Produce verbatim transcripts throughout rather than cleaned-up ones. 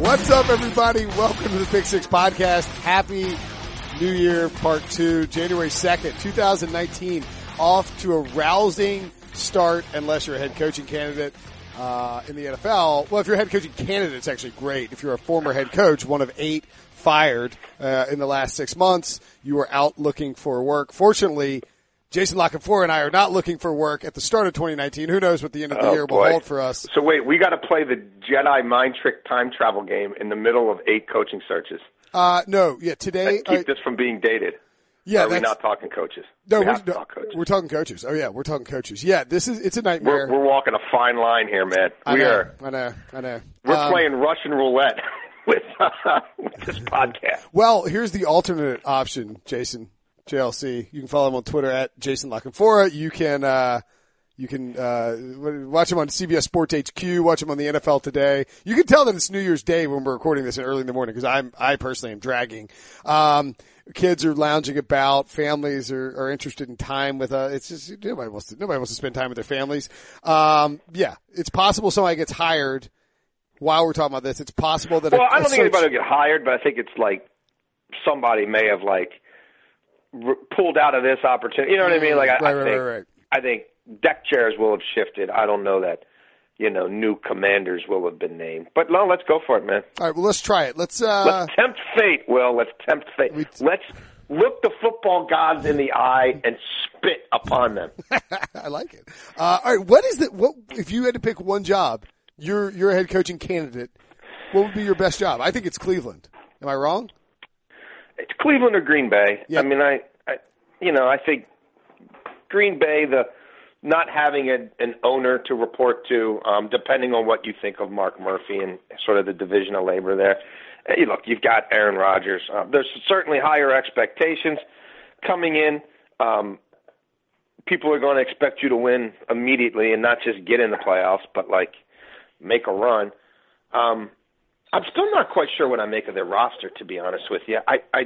What's up, everybody? Welcome to the Pick Six Podcast. Happy New Year, Part two, January second, twenty nineteen. Off to a rousing start, unless you're a head coaching candidate uh, in the N F L. Well, if you're a head coaching candidate, it's actually great. If you're a former head coach, one of eight fired uh, in the last six months, you are out looking for work. Fortunately, Jason La Canfora and I are not looking for work at the start of twenty nineteen. Who knows what the end of the oh, year will boy. hold for us. So wait, we got to play the Jedi mind trick time travel game in the middle of eight coaching searches. Uh, no, yeah, today. Let's keep uh, this from being dated. Yeah, or are we not talking coaches? No, we we're, have to no, talk coaches. we're talking coaches. Oh yeah, we're talking coaches. Yeah, this is, it's a nightmare. We're, we're walking a fine line here, man. I we know, are. I know, I know. We're um, playing Russian roulette with, uh, with this podcast. Well, here's the alternate option, Jason. J L C. You can follow him on Twitter at Jason La Canfora. You can, uh, you can, uh, watch him on C B S Sports H Q, watch him on the N F L Today. You can tell that it's New Year's Day when we're recording this early in the morning because I'm, I personally am dragging. Um, kids are lounging about, families are, are interested in time with, uh, it's just, nobody wants to, nobody wants to spend time with their families. Um, yeah, it's possible somebody gets hired while we're talking about this. It's possible that, well, I I don't think anybody will get hired, but I think it's like somebody may have like, pulled out of this opportunity. You know what I mean? Like, I, right, I right, think, right, right. I think deck chairs will have shifted. I don't know that, you know, new commanders will have been named. But no, let's go for it, man. All right, well, let's try it. Let's, uh, let's tempt fate, Will. Let's tempt fate. We... Let's look the football gods in the eye and spit upon them. I like it. Uh, all right, what is the, what, if you had to pick one job, you're, you're a head coaching candidate, what would be your best job? I think it's Cleveland. Am I wrong? It's Cleveland or Green Bay. Yep. I mean, I, I, you know, I think Green Bay, the not having a, an owner to report to, um, depending on what you think of Mark Murphy and sort of the division of labor there. Hey, look, you've got Aaron Rodgers. Uh, there's certainly higher expectations coming in. Um, people are going to expect you to win immediately and not just get in the playoffs, but like make a run. Um, I'm still not quite sure what I make of their roster, to be honest with you. I, I,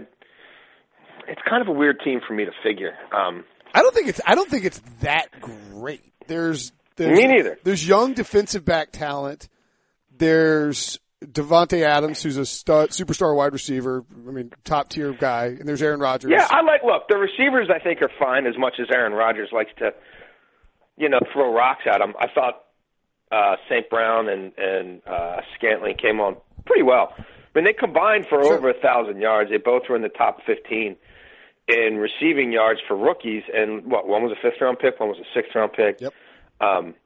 it's kind of a weird team for me to figure. Um, I don't think it's. I don't think it's that great. There's, there's me neither. There's young defensive back talent. There's Devontae Adams, who's a stud, superstar wide receiver. I mean, top tier guy. And there's Aaron Rodgers. Yeah, I like. Look, the receivers I think are fine as much as Aaron Rodgers likes to, you know, throw rocks at them. I thought uh, Saint Brown and and uh, Scantling came on pretty well. I mean, they combined for Sure. over a thousand yards. They both were in the top fifteen in receiving yards for rookies. And what? One was a fifth round pick, one was a sixth round pick. Yep. Um,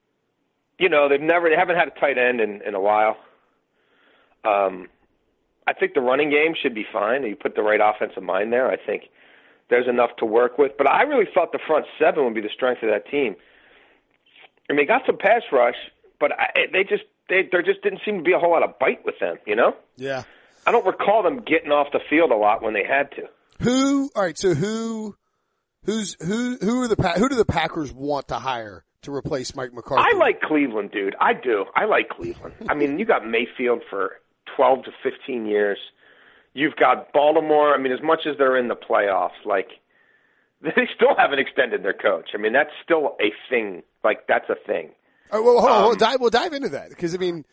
you know, they've never, they haven't had a tight end in, in a while. Um, I think the running game should be fine. You put the right offensive mind there. I think there's enough to work with. But I really thought the front seven would be the strength of that team. I mean, they got some pass rush, but I, they just they there just didn't seem to be a whole lot of bite with them. You know? Yeah. I don't recall them getting off the field a lot when they had to. Who? All right. So who? Who's who? Who are the Pa- who do the Packers want to hire to replace Mike McCarthy? I like Cleveland, dude. I do. I like Cleveland. I mean, you got Mayfield for twelve to fifteen years. You've got Baltimore. I mean, as much as they're in the playoffs, like they still haven't extended their coach. I mean, that's still a thing. Like that's a thing. All right, well, hold on, Um, hold on. Dive, we'll dive into that because I mean,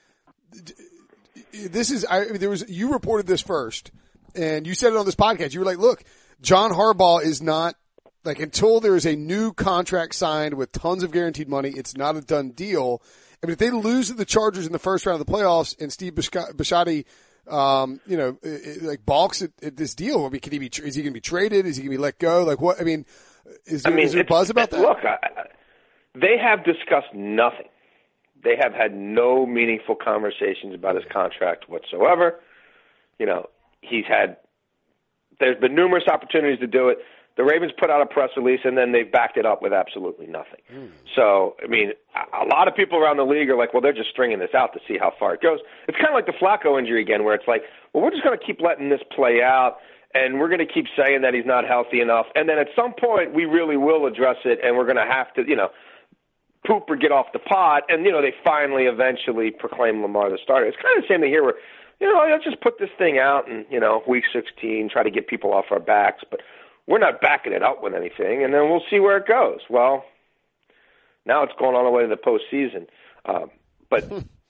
this is I, there was you reported this first, and you said it on this podcast. You were like, "Look, John Harbaugh is not like until there is a new contract signed with tons of guaranteed money, it's not a done deal." I mean, if they lose to the Chargers in the first round of the playoffs, and Steve Bisciotti, um, you know, it, it, like balks at, at this deal, I mean, can he be? Is he going to be traded? Is he going to be let go? Like what? I mean, is there, I mean, is there buzz about that? Look, I, I, they have discussed nothing. They have had no meaningful conversations about his contract whatsoever. You know, he's had, there's been numerous opportunities to do it. The Ravens put out a press release, and then they've backed it up with absolutely nothing. Mm. So, I mean, a lot of people around the league are like, well, they're just stringing this out to see how far it goes. It's kind of like the Flacco injury again, where it's like, well, we're just going to keep letting this play out, and we're going to keep saying that he's not healthy enough. And then at some point, we really will address it, and we're going to have to, you know, poop or get off the pot, and, you know, they finally eventually proclaim Lamar the starter. It's kind of the same thing here where, you know, let's just put this thing out and, you know, week sixteen, try to get people off our backs, but we're not backing it up with anything, and then we'll see where it goes. Well, now it's going all the way to the postseason. Um, but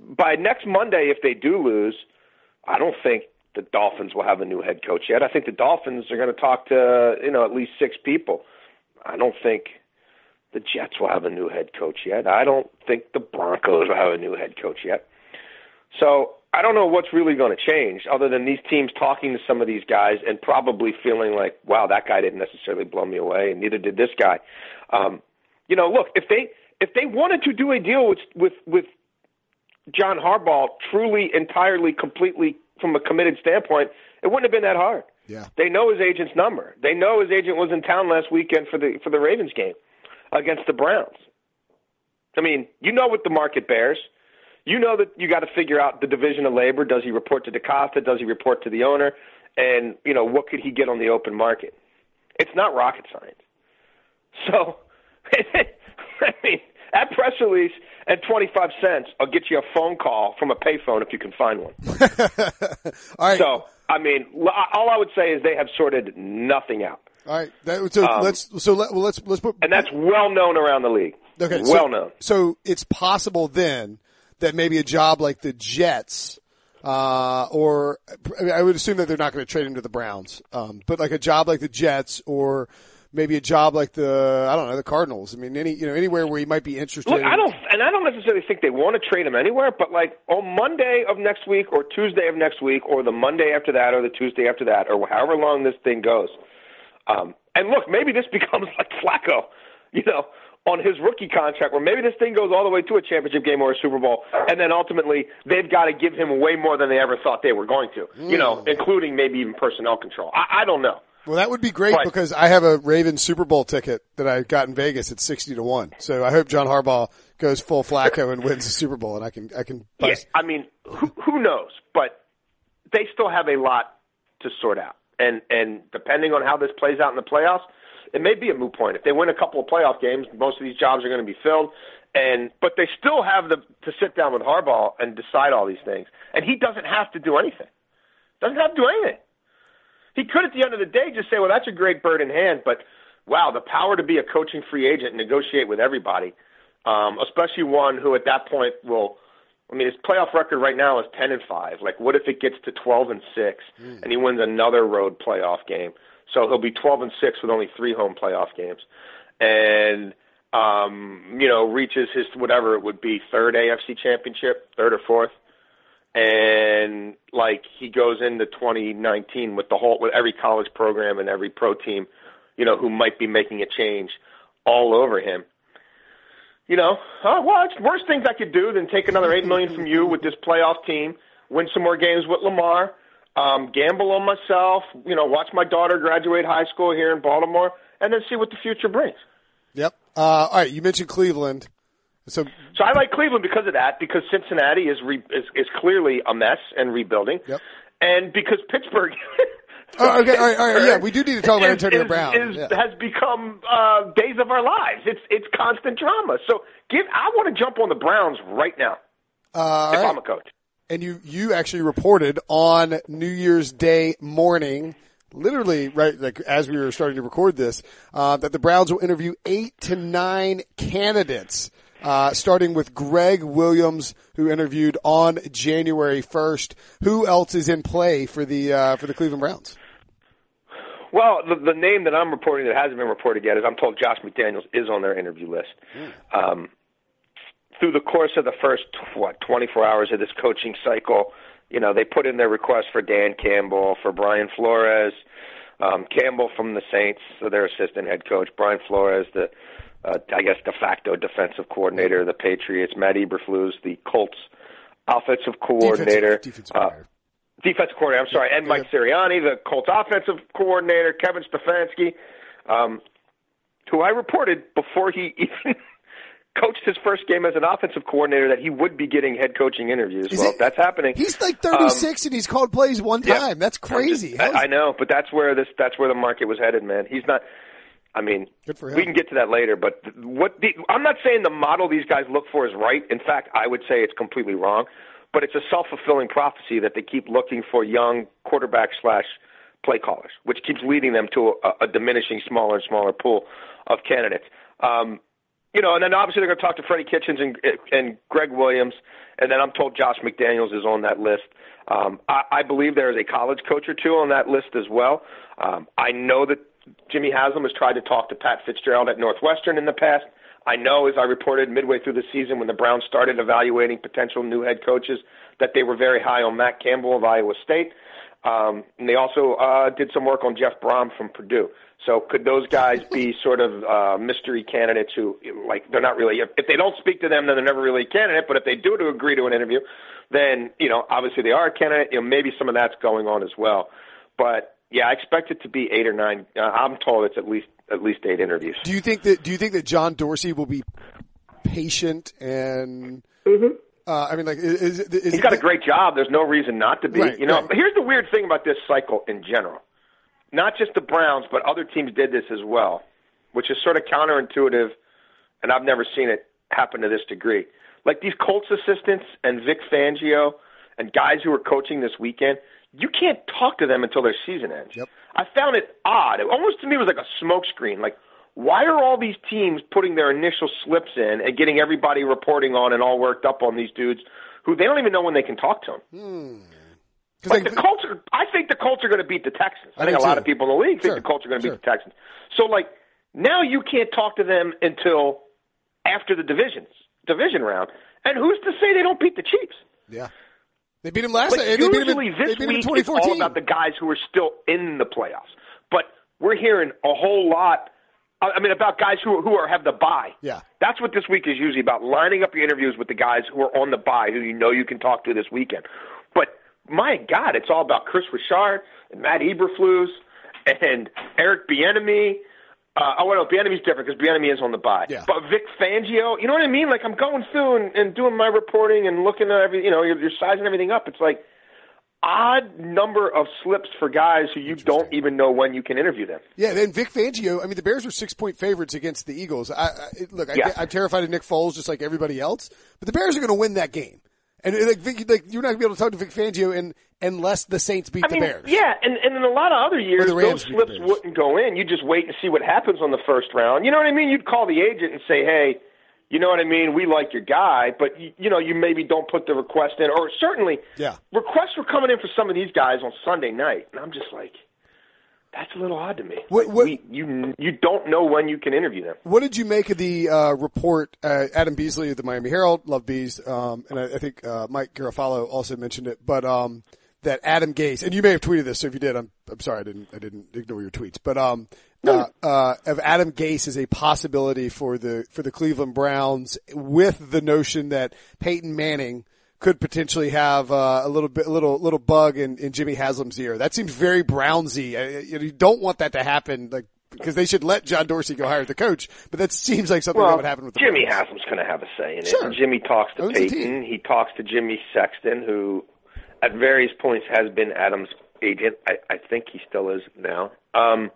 by next Monday, if they do lose, I don't think the Dolphins will have a new head coach yet. I think the Dolphins are going to talk to, you know, at least six people. I don't think the Jets will have a new head coach yet. I don't think the Broncos will have a new head coach yet. So I don't know what's really going to change other than these teams talking to some of these guys and probably feeling like, wow, that guy didn't necessarily blow me away, and neither did this guy. Um, you know, look, if they if they wanted to do a deal with with with John Harbaugh truly, entirely, completely from a committed standpoint, it wouldn't have been that hard. Yeah. They know his agent's number. They know his agent was in town last weekend for the for the Ravens game against the Browns. I mean, you know what the market bears. You know that you got to figure out the division of labor. Does he report to DaCosta? Does he report to the owner? And, you know, what could he get on the open market? It's not rocket science. So, I mean, that press release and twenty-five cents, I'll get you a phone call from a payphone if you can find one. All right. So, I mean, all I would say is they have sorted nothing out. All right. That, so um, let's so let, well, let's let's put, and that's well known around the league. Okay, well so, known. So it's possible then that maybe a job like the Jets, uh, or I, mean, I would assume that they're not going to trade him to the Browns, um, but like a job like the Jets, or maybe a job like the I don't know the Cardinals. I mean, any you know anywhere where he might be interested. Look, in, I don't, and I don't necessarily think they want to trade him anywhere. But like on Monday of next week, or Tuesday of next week, or the Monday after that, or the Tuesday after that, or however long this thing goes. Um, and look, maybe this becomes like Flacco, you know, on his rookie contract, where maybe this thing goes all the way to a championship game or a Super Bowl, and then ultimately they've got to give him way more than they ever thought they were going to, mm. you know, including maybe even personnel control. I, I don't know. Well, that would be great but, because I have a Ravens Super Bowl ticket that I got in Vegas at sixty to one. So I hope John Harbaugh goes full Flacco and wins the Super Bowl, and I can I can. Yeah, I mean, who, who knows? But they still have a lot to sort out, and and depending on how this plays out in the playoffs, it may be a moot point. If they win a couple of playoff games, most of these jobs are going to be filled. And but they still have the to sit down with Harbaugh and decide all these things. And he doesn't have to do anything. Doesn't have to do anything. He could, at the end of the day, just say, well, that's a great bird in hand, but, wow, the power to be a coaching free agent and negotiate with everybody, um, especially one who at that point will – I mean, his playoff record right now is ten and five. Like, what if it gets to twelve and six mm. and he wins another road playoff game? So he'll be twelve and six with only three home playoff games, and um, you know reaches his whatever it would be third A F C championship, third or fourth, and like he goes into twenty nineteen with the whole with every college program and every pro team, you know, who might be making a change all over him. You know, oh, well, it's worse things I could do than take another eight million from you with this playoff team, win some more games with Lamar. Um, gamble on myself, you know, watch my daughter graduate high school here in Baltimore, and then see what the future brings. Yep. Uh, all right, you mentioned Cleveland. So so I like Cleveland because of that, because Cincinnati is re, is, is clearly a mess and rebuilding. Yep. And because Pittsburgh oh, okay, all right, all right, yeah, we do need to talk about is, Antonio is, Brown. Is, yeah. Has become uh, days of our lives. It's it's constant drama. So give I want to jump on the Browns right now uh, if right. I'm a coach. And you, you actually reported on New Year's Day morning, literally right like as we were starting to record this, uh, that the Browns will interview eight to nine candidates, uh, starting with Greg Williams, who interviewed on January first. Who else is in play for the uh, for the Cleveland Browns? Well, the, the name that I'm reporting that hasn't been reported yet is I'm told Josh McDaniels is on their interview list. Mm. Um, Through the course of the first, what, twenty-four hours of this coaching cycle, you know, they put in their request for Dan Campbell, for Brian Flores, um, Campbell from the Saints, so their assistant head coach, Brian Flores, the, uh, I guess, de facto defensive coordinator of the Patriots, Matt Eberflus, the Colts offensive coordinator. Defensive, defensive coordinator. Uh, defensive coordinator, I'm sorry, and Mike Sirianni, the Colts offensive coordinator, Kevin Stefanski, um, who I reported before he even – coached his first game as an offensive coordinator that he would be getting head coaching interviews. Is well, it, that's happening. He's like thirty-six um, and he's called plays one time. Yeah, that's crazy. Just, I, I know, but that's where this that's where the market was headed, man. He's not. I mean, Good for him. We can get to that later, but what the, I'm not saying the model these guys look for is right. In fact, I would say it's completely wrong. But it's a self-fulfilling prophecy that they keep looking for young quarterback slash play callers, which keeps leading them to a, a diminishing smaller and smaller pool of candidates. Um, you know, and then obviously they're going to talk to Freddie Kitchens and, and Greg Williams, and then I'm told Josh McDaniels is on that list. Um, I, I believe there is a college coach or two on that list as well. Um, I know that Jimmy Haslam has tried to talk to Pat Fitzgerald at Northwestern in the past. I know, as I reported midway through the season when the Browns started evaluating potential new head coaches, that they were very high on Matt Campbell of Iowa State. Um, and they also uh, did some work on Jeff Brom from Purdue. So could those guys be sort of uh, mystery candidates who, like, they're not really, if, if they don't speak to them, then they're never really a candidate. But if they do to agree to an interview, then, you know, obviously they are a candidate. You know, maybe some of that's going on as well. But, yeah, I expect it to be eight or nine. Uh, I'm told it's at least at least eight interviews. Do you think that, do you think that John Dorsey will be patient and, mm-hmm. uh, I mean, like, is, is, is he's got a great job. There's no reason not to be. Right, you know, right. Here's the weird thing about this cycle in general. Not just the Browns, but other teams did this as well, which is sort of counterintuitive, and I've never seen it happen to this degree. Like these Colts assistants and Vic Fangio and guys who are coaching this weekend, you can't talk to them until their season ends. Yep. I found it odd. It almost to me was like a smokescreen. Like, why are all these teams putting their initial slips in and getting everybody reporting on and all worked up on these dudes who they don't even know when they can talk to them? Hmm. Like like, the Colts are, I think the Colts are going to beat the Texans. I, I think a lot too. of people in the league think sure. the Colts are going to sure. beat the Texans. So, like, now you can't talk to them until after the divisions, division round. And who's to say they don't beat the Chiefs? Yeah. They beat them last like, night. Usually they beat them in, this they beat week them it's all about the guys who are still in the playoffs. But we're hearing a whole lot, I mean, about guys who, who are have the bye. Yeah. That's what this week is usually about, lining up your interviews with the guys who are on the bye, who you know you can talk to this weekend. But my God, it's all about Chris Richard and Matt Eberflus and Eric Bieniemy. Uh, oh, well, no, Bieniemy's different because Bieniemy is on the bye. Yeah. But Vic Fangio, you know what I mean? Like I'm going through and, and doing my reporting and looking at every, you know, you're, you're sizing everything up. It's like odd number of slips for guys who you don't even know when you can interview them. Yeah, then Vic Fangio, I mean, the Bears were six-point favorites against the Eagles. I, I Look, I, yeah. I'm terrified of Nick Foles just like everybody else, but the Bears are going to win that game. And like, Vic, like you're not going to be able to talk to Vic Fangio in, unless the Saints beat I mean, the Bears. Yeah, and, and in a lot of other years, those slips the wouldn't go in. You just wait and see what happens on the first round. You know what I mean? You'd call the agent and say, hey, you know what I mean? We like your guy, but, you, you know, you maybe don't put the request in. Or certainly, yeah. requests were coming in for some of these guys on Sunday night. And I'm just like, that's a little odd to me. What, like what, we, you you don't know when you can interview them. What did you make of the uh, report? Uh, Adam Beasley of the Miami Herald, love Bees, um, and I, I think uh, Mike Garofalo also mentioned it. But um, that Adam Gase, and you may have tweeted this, so if you did, I'm I'm sorry, I didn't I didn't ignore your tweets. But um, uh, uh, of Adam Gase as a possibility for the for the Cleveland Browns, with the notion that Peyton Manning could potentially have uh, a little bit, a little, little bug in, in Jimmy Haslam's ear. That seems very Brownsy. I, you, know, you don't want that to happen, like because they should let John Dorsey go hire the coach. But that seems like something well, that would happen with the Jimmy Browns. Haslam's going to have a say in it. Sure. And Jimmy talks to Owns Peyton. He talks to Jimmy Sexton, who at various points has been Adam's agent. I, I think he still is now. Um,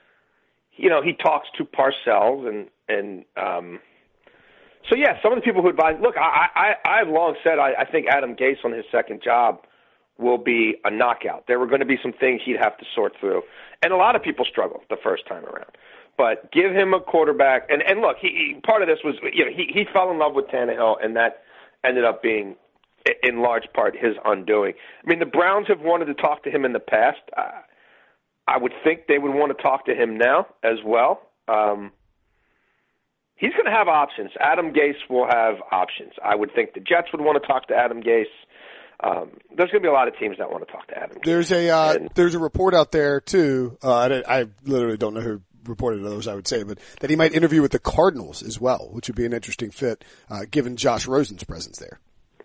you know, he talks to Parcells and and. Um, So, yeah, some of the people who advise – look, I, I, I've long said I, I think Adam Gase on his second job will be a knockout. There were going to be some things he'd have to sort through. And a lot of people struggled the first time around. But give him a quarterback. And, and look, he, he, part of this was – you know, he, he fell in love with Tannehill, and that ended up being, in large part, his undoing. I mean, the Browns have wanted to talk to him in the past. Uh, I would think they would want to talk to him now as well. Um He's going to have options. Adam Gase will have options. I would think the Jets would want to talk to Adam Gase. Um, there's going to be a lot of teams that want to talk to Adam Gase. There's a uh, and, there's a report out there too. Uh, I, I literally don't know who reported those. I would say, but that he might interview with the Cardinals as well, which would be an interesting fit uh, given Josh Rosen's presence there.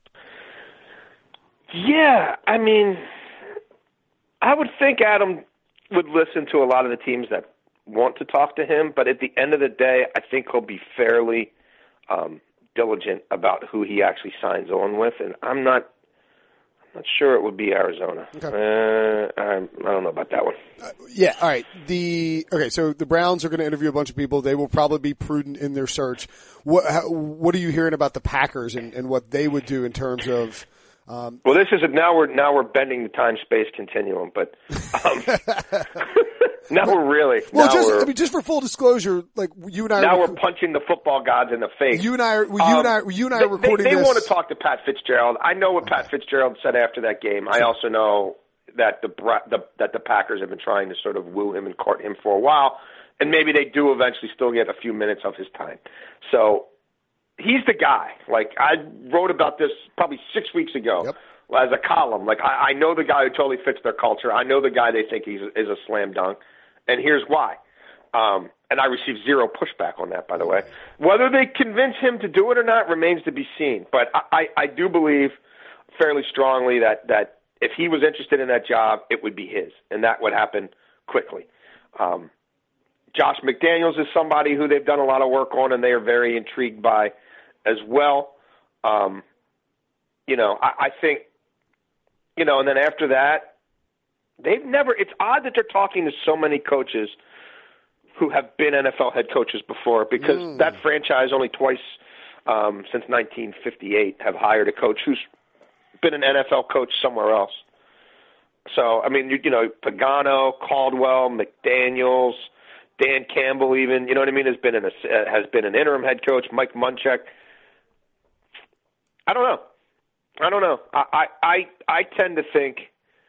Yeah, I mean, I would think Adam would listen to a lot of the teams that want to talk to him, but at the end of the day, I think he'll be fairly um, diligent about who he actually signs on with, and I'm not I'm not sure it would be Arizona. Okay. Uh, I, I don't know about that one. Uh, yeah, all right. The okay, so the Browns are going to interview a bunch of people. They will probably be prudent in their search. What how, what are you hearing about the Packers and, and what they would do in terms of Um, well, this is a, now we're now we're bending the time space continuum, but um, now we're really well, now just we're, I mean, just for full disclosure, like you and I now are, we're punching the football gods in the face. You and I, are, you um, and I, you and I they, are recording they, they this. want to talk to Pat Fitzgerald. I know what Okay. Pat Fitzgerald said after that game. I also know that the, the that the Packers have been trying to sort of woo him and court him for a while, and maybe they do eventually still get a few minutes of his time. So he's the guy. Like I wrote about this probably six weeks ago. Yep. As a column. Like, I, I know the guy who totally fits their culture. I know the guy they think he's, is a slam dunk, and here's why. Um, and I received zero pushback on that, by the way. Whether they convince him to do it or not remains to be seen. But I, I, I do believe fairly strongly that, that if he was interested in that job, it would be his, and that would happen quickly. Um, Josh McDaniels is somebody who they've done a lot of work on, and they are very intrigued by as well. Um, you know, I, I think, You know, and then after that, they've never – it's odd that they're talking to so many coaches who have been N F L head coaches before because mm. that franchise only twice um, since nineteen fifty-eight have hired a coach who's been an N F L coach somewhere else. So, I mean, you, you know, Pagano, Caldwell, McDaniels, Dan Campbell even, you know what I mean, has been, an, uh, has been an interim head coach, Mike Munchak. I don't know. I don't know. I, I I tend to think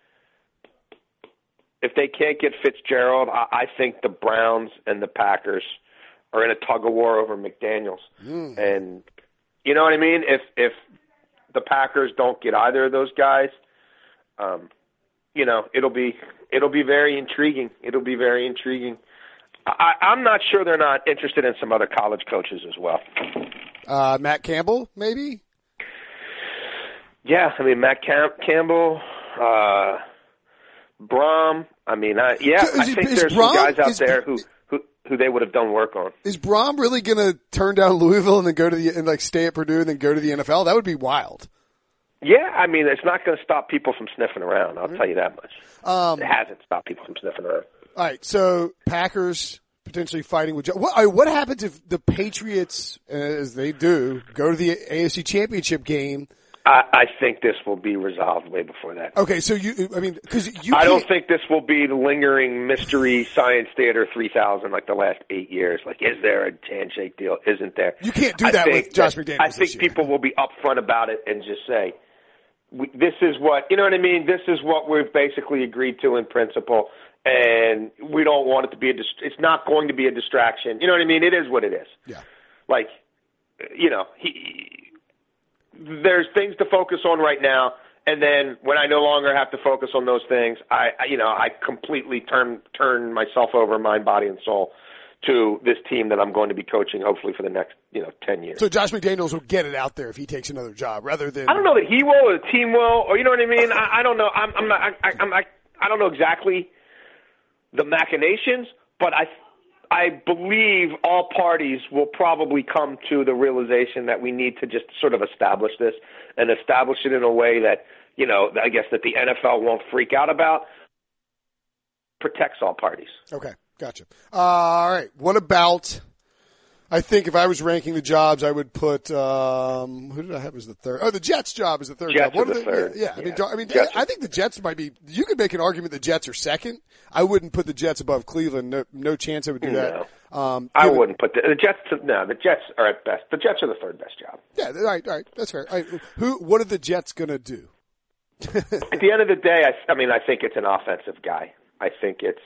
if they can't get Fitzgerald, I, I think the Browns and the Packers are in a tug of war over McDaniels. Mm. And you know what I mean? If if the Packers don't get either of those guys, um, you know, it'll be it'll be very intriguing. It'll be very intriguing. I, I'm not sure they're not interested in some other college coaches as well. Uh, Matt Campbell, maybe. Yeah, I mean Matt Cam- Campbell, uh, Brom. I mean, I, yeah, is, I think is there's Brom, some guys out is, there who, who who they would have done work on. Is Brom really going to turn down Louisville and then go to the and like stay at Purdue and then go to the N F L? That would be wild. Yeah, I mean, it's not going to stop people from sniffing around. I'll mm-hmm. tell you that much. Um, it hasn't stopped people from sniffing around. All right, so Packers potentially fighting with what? What happens if the Patriots, as they do, go to the A F C Championship game? I, I think this will be resolved way before that. Okay, so you, I mean, because you, I don't think this will be the lingering mystery Science Theater three thousand like the last eight years. Like, is there a handshake deal? Isn't there? You can't do that with Josh McDaniels. I think people will be upfront about it and just say, we, "This is what you know what I mean. This is what we've basically agreed to in principle, and we don't want it to be a. Dist- it's not going to be a distraction. You know what I mean? It is what it is. Yeah. Like, you know, he." There's things to focus on right now, and then when I no longer have to focus on those things, I, I you know, I completely turn turn myself over, mind, body, and soul, to this team that I'm going to be coaching, hopefully for the next, you know, ten years. So Josh McDaniels will get it out there if he takes another job, rather than I don't know that he will, or the team will, or you know what I mean. I, I don't know. I'm, I'm not. I, I'm. I, I don't know exactly the machinations, but I. I believe all parties will probably come to the realization that we need to just sort of establish this and establish it in a way that, you know, I guess that the N F L won't freak out about, protects all parties. Okay, gotcha. Uh, all right, what about, I think if I was ranking the jobs, I would put, um, who did I have as the third? Oh, the Jets job is the third Jets job. What are the are third. Yeah, yeah, I mean, yeah. I mean, Jets I think the Jets might be, you could make an argument the Jets are second. I wouldn't put the Jets above Cleveland. No, no chance I would do that. No. Um, I wouldn't put the, the Jets, no, the Jets are at best. The Jets are the third best job. Yeah, all right, all right, that's fair. All right, who, what are the Jets going to do? At the end of the day, I, I mean, I think it's an offensive guy. I think it's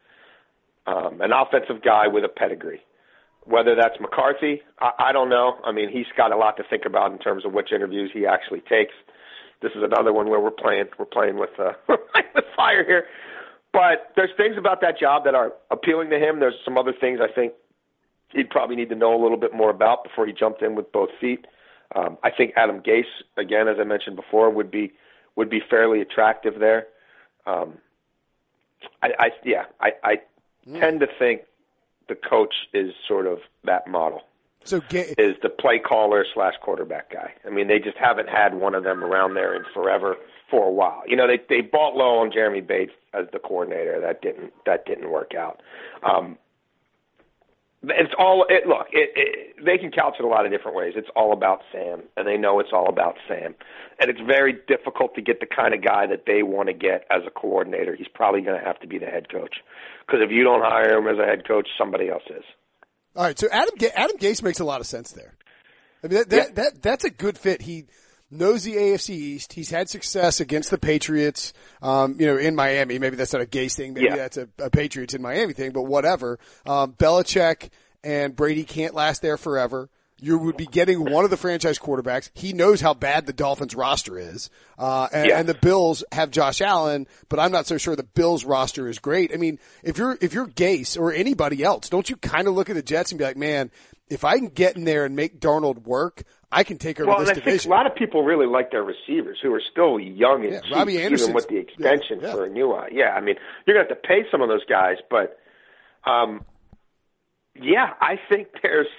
um, an offensive guy with a pedigree. Whether that's McCarthy, I, I don't know. I mean, he's got a lot to think about in terms of which interviews he actually takes. This is another one where we're playing we're playing with uh, with fire here. But there's things about that job that are appealing to him. There's some other things I think he'd probably need to know a little bit more about before he jumped in with both feet. Um, I think Adam Gase, again, as I mentioned before, would be would be fairly attractive there. Um, I, I yeah, I, I mm. tend to think the coach is sort of that model. So Ga- is the play caller slash quarterback guy. I mean, they just haven't had one of them around there in forever for a while. You know, they they bought low on Jeremy Bates as the coordinator. That didn't that didn't work out. Um, It's all it, look. It, it, they can couch it a lot of different ways. It's all about Sam, and they know it's all about Sam. And it's very difficult to get the kind of guy that they want to get as a coordinator. He's probably going to have to be the head coach, because if you don't hire him as a head coach, somebody else is. All right, so Adam Adam Gase makes a lot of sense there. I mean, that that, yeah. that that's a good fit. He knows the A F C East. He's had success against the Patriots, um, you know, in Miami. Maybe that's not a Gase thing. Maybe yeah. that's a, a Patriots in Miami thing, but whatever. Um, Belichick and Brady can't last there forever. You would be getting one of the franchise quarterbacks. He knows how bad the Dolphins roster is. Uh, and, yeah. and the Bills have Josh Allen, but I'm not so sure the Bills roster is great. I mean, if you're, if you're Gase or anybody else, don't you kind of look at the Jets and be like, man, if I can get in there and make Darnold work, I can take over well, this and I division. think a lot of people really like their receivers, who are still young and yeah, cheap, Robbie even with the extension yeah, yeah. for a new one. Yeah, I mean, you're going to have to pay some of those guys, but um, yeah, I think there's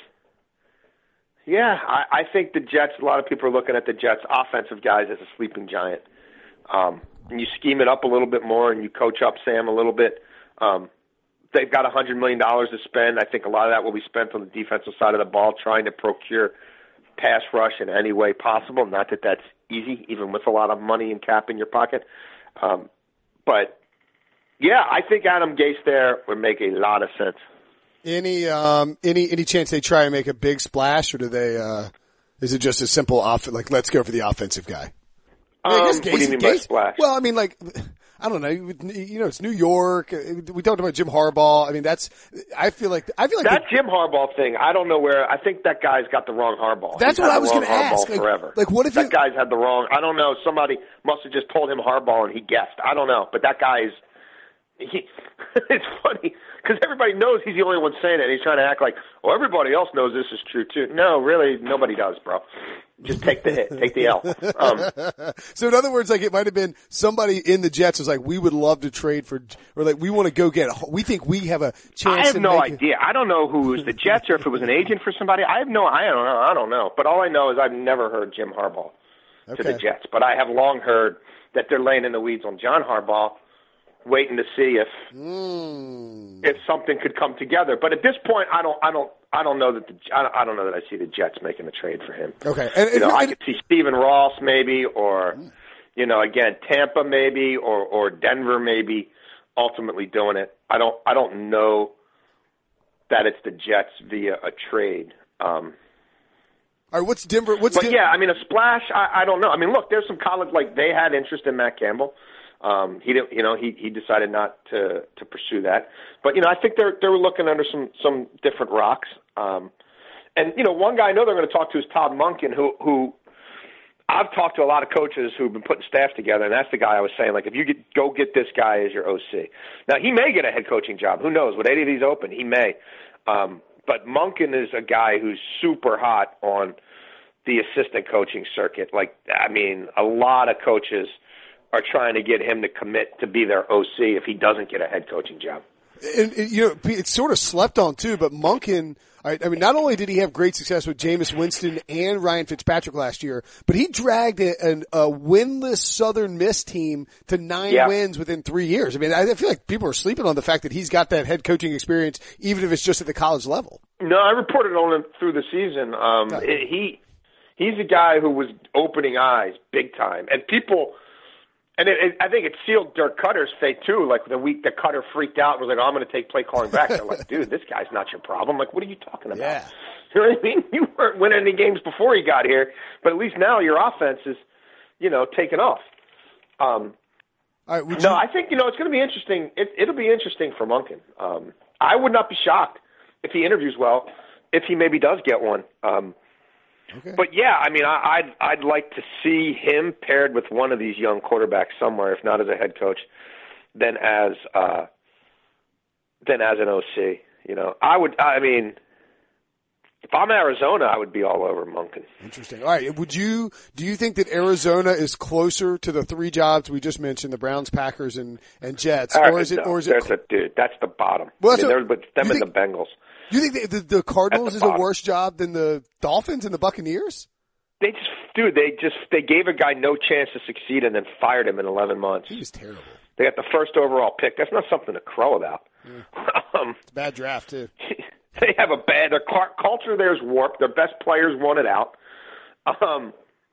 – yeah, I, I think the Jets – a lot of people are looking at the Jets' offensive guys as a sleeping giant. Um, and you scheme it up a little bit more and you coach up Sam a little bit. Um, they've got one hundred million dollars to spend. I think a lot of that will be spent on the defensive side of the ball, trying to procure pass rush in any way possible. Not that that's easy, even with a lot of money and cap in your pocket. Um, but, yeah, I think Adam Gase there would make a lot of sense. Any um any any chance they try and make a big splash, or do they? Uh, is it just a simple off like let's go for the offensive guy? I mean, I Um, guess what do Gase- you mean Gase- by splash? Well, I mean, like, I don't know. You know, it's New York. We talked about Jim Harbaugh. I mean, that's. I feel like I feel like that the, Jim Harbaugh thing, I don't know where. I think that guy's got the wrong Harbaugh. That's He's what had I was the wrong gonna Harbaugh ask. Like- forever. like, what if that you- guy's had the wrong? I don't know. Somebody must have just told him Harbaugh and he guessed. I don't know, but that guy's. He, it's funny because everybody knows he's the only one saying it. And he's trying to act like, well, everybody else knows this is true too. No, really, nobody does, bro. Just take the hit, take the L. Um, so in other words, like it might have been somebody in the Jets was like, we would love to trade for, or like we want to go get. We think we have a chance. I have to no make idea. I don't know who was the Jets or if it was an agent for somebody. I have no. I don't know. I don't know. But all I know is I've never heard Jim Harbaugh to Okay. the Jets. But I have long heard that they're laying in the weeds on John Harbaugh, waiting to see if Mm. if something could come together. But at this point, I don't. I don't. I don't know that the. I don't, I don't know that I see the Jets making a trade for him. Okay, and, You know, and- I could see Stephen Ross maybe, or you know, again Tampa maybe, or or Denver maybe, ultimately doing it. I don't. I don't know that it's the Jets via a trade. Um, all right, what's Denver? What's but Den- yeah, I mean, a splash. I, I don't know. I mean, look, there's some college like they had interest in Matt Campbell. Um, he didn't, you know, he he decided not to to pursue that. But you know, I think they're they were looking under some some different rocks. Um, and you know, one guy I know they're going to talk to is Todd Monken, who who I've talked to a lot of coaches who've been putting staff together, and that's the guy I was saying, like, if you get, go get this guy as your O C. Now, he may get a head coaching job. Who knows? With any of these open, he may. Um, but Monken is a guy who's super hot on the assistant coaching circuit. Like, I mean, a lot of coaches are trying to get him to commit to be their O C if he doesn't get a head coaching job. And, and, you know, it's sort of slept on too, but Monken, I, I mean, not only did he have great success with Jameis Winston and Ryan Fitzpatrick last year, but he dragged a, an, a winless Southern Miss team to nine Yeah. wins within three years. I mean, I feel like people are sleeping on the fact that he's got that head coaching experience, even if it's just at the college level. No, I reported on him through the season. Um, Yeah. it, he he's a guy who was opening eyes big time, and people. And it, it, I think it sealed Dirk Cutter's fate too. Like the week that Cutter freaked out and was like, oh, "I'm going to take play calling back." They're like, "Dude, this guy's not your problem. Like, what are you talking about?" Yeah. You know what I mean? You weren't winning any games before he got here, but at least now your offense is, you know, taking off. Um, All right, would no, you, I think you know it's going to be interesting. It, it'll be interesting for Monken. Um, I would not be shocked if he interviews well, if he maybe does get one. Um, okay. But yeah, I mean, I, I'd I'd like to see him paired with one of these young quarterbacks somewhere, if not as a head coach, then as uh, then as an O C. You know, I would. I mean, if I'm Arizona, I would be all over Monken. Interesting. All right. Would you, do you think that Arizona is closer to the three jobs we just mentioned, the Browns, Packers, and, and Jets? All Or right, is it, no, or is it, that's a, dude, that's the bottom. Well, I that's mean, what- they're with them you and think- the Bengals. you think the, the, the Cardinals At the is a bottom. worse job than the Dolphins and the Buccaneers? They just, dude, they just they gave a guy no chance to succeed and then fired him in eleven months. He was terrible. They got the first overall pick. That's not something to crow about. um, It's a bad draft too. They have a bad their culture there's warped. Their best players want it out. Um,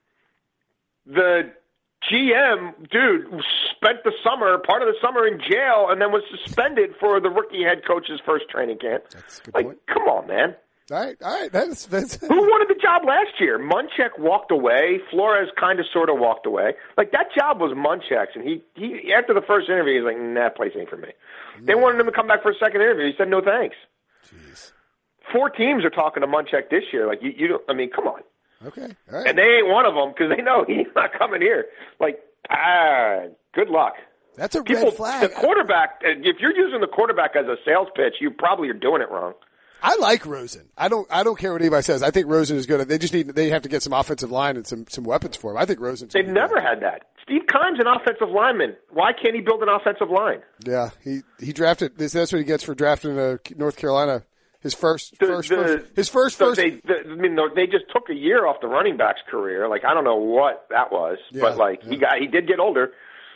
the G M dude spent the summer, part of the summer in jail, and then was suspended for the rookie head coach's first training camp. That's a good like, point. Come on, man. All right, all right. That's, that's Who wanted the job last year? Munchak walked away. Flores kind of sort of walked away. Like, that job was Munchak's, and he, he after the first interview, he's like, nah, that place ain't for me. Yeah. They wanted him to come back for a second interview. He said, no thanks. Jeez. Four teams are talking to Munchak this year. Like, you, you don't, I mean, come on. Okay, all right. And they ain't one of them because they know he's not coming here. Like, ah, good luck. That's a People, red flag. The quarterback, if you're using the quarterback as a sales pitch, you probably are doing it wrong. I like Rosen. I don't. I don't care what anybody says. I think Rosen is good. They just need. They have to get some offensive line and some some weapons for him. I think Rosen's. They've never had that. Steve Keim's an offensive lineman. Why can't he build an offensive line? Yeah, he he drafted. This, that's what he gets for drafting uh, North Carolina. His first, the, first, the, first, his first, so first. They, the, I mean, they just took a year off the running back's career. Like, I don't know what that was, Yeah, but like yeah. he got, he did get older.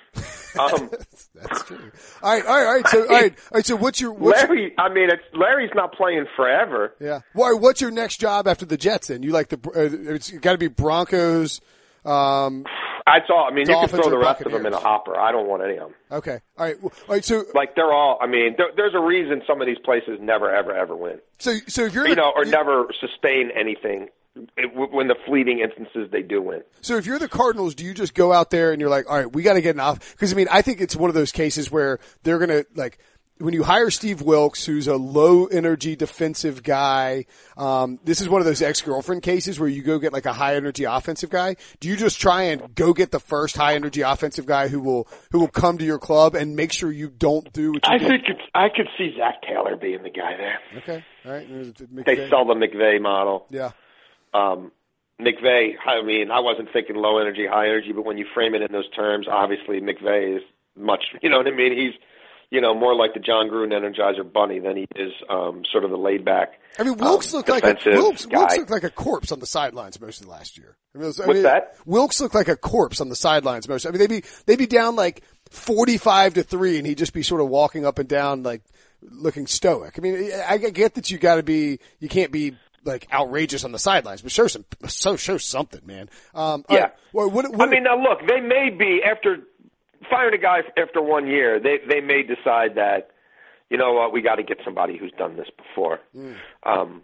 Um, That's true. All right, all right, all right. So, all right, all right. So, what's your what's Larry? I mean, it's Larry's not playing forever. Your, yeah. Well, what's your next job after the Jets? Then you like the? Uh, it's got to be Broncos. Um, That's all. I mean, you can Dolphins throw the or rest of them in a Buccaneers. hopper. I don't want any of them. okay. All right. Well, all right. So, Like they're all. I mean, there, there's a reason some of these places never, ever, ever win. so, so if you're You the- know, or never sustain anything it, when the fleeting instances they do win. So if you're the Cardinals, do you just go out there and you're like, all right, we got to get an off? Because I mean, I think it's one of those cases where they're going to like, when you hire Steve Wilkes, who's a low energy defensive guy, um, this is one of those ex-girlfriend cases where you go get like a high energy offensive guy. Do you just try and go get the first high energy offensive guy who will, who will come to your club and make sure you don't do what you I do? think it's, I could see Zach Taylor being the guy there. Okay. All right. There's McVay. They sell the McVay model. Yeah. Um, McVay, I mean, I wasn't thinking low energy, high energy, but when you frame it in those terms, obviously McVay is much, you know what I mean? He's, you know, more like the John Gruden Energizer Bunny than he is um, sort of the laid back. I mean, Wilkes um, looked like a defensive Wilkes, guy. Wilkes looked like a corpse on the sidelines most of the last year. I mean, it was, I What's mean, that? Wilkes looked like a corpse on the sidelines most. I mean, they'd be they'd be down like forty-five to three, and he'd just be sort of walking up and down like looking stoic. I mean, I I get that you got to be, you can't be like outrageous on the sidelines, but show some, so show something, man. Um, all Yeah. right. Well, what, what, I mean, now look, they may be after firing a guy after one year. They they may decide that, you know what, we got to get somebody who's done this before. Mm. Um,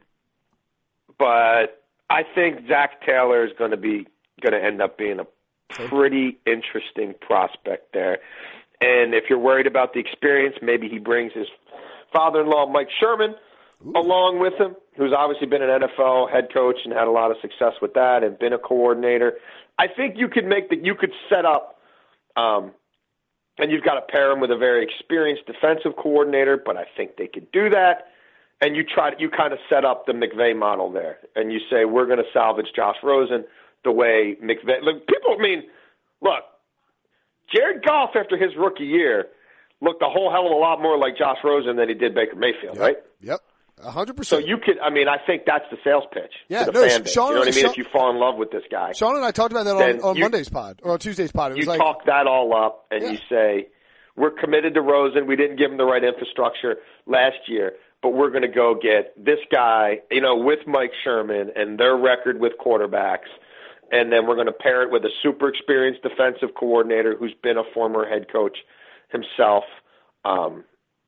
but I think Zach Taylor is going to be going to end up being a pretty interesting prospect there. And if you're worried about the experience, maybe he brings his father-in-law, Mike Sherman, Ooh. along with him, who's obviously been an N F L head coach and had a lot of success with that and been a coordinator. I think you could make that. You could set up, um, and you've got to pair him with a very experienced defensive coordinator. But I think they could do that. And you try to, you kind of set up the McVay model there, and you say we're going to salvage Josh Rosen the way McVay. Look, people, I mean, look, Jared Goff after his rookie year looked a whole hell of a lot more like Josh Rosen than he did Baker Mayfield, yep. right? Yep. A hundred So percent. you could, I mean, I think that's the sales pitch Yeah, to the no, fan base. Sean- you know what I mean? Sean- if you fall in love with this guy, Sean and I talked about that Then on, on you- Monday's pod or on Tuesday's pod. It was you like, talk that all up and Yeah. you say, we're committed to Rosen. We didn't give him the right infrastructure last year, but we're going to go get this guy, you know, with Mike Sherman and their record with quarterbacks. And then we're going to pair it with a super experienced defensive coordinator who's been a former head coach himself. Um,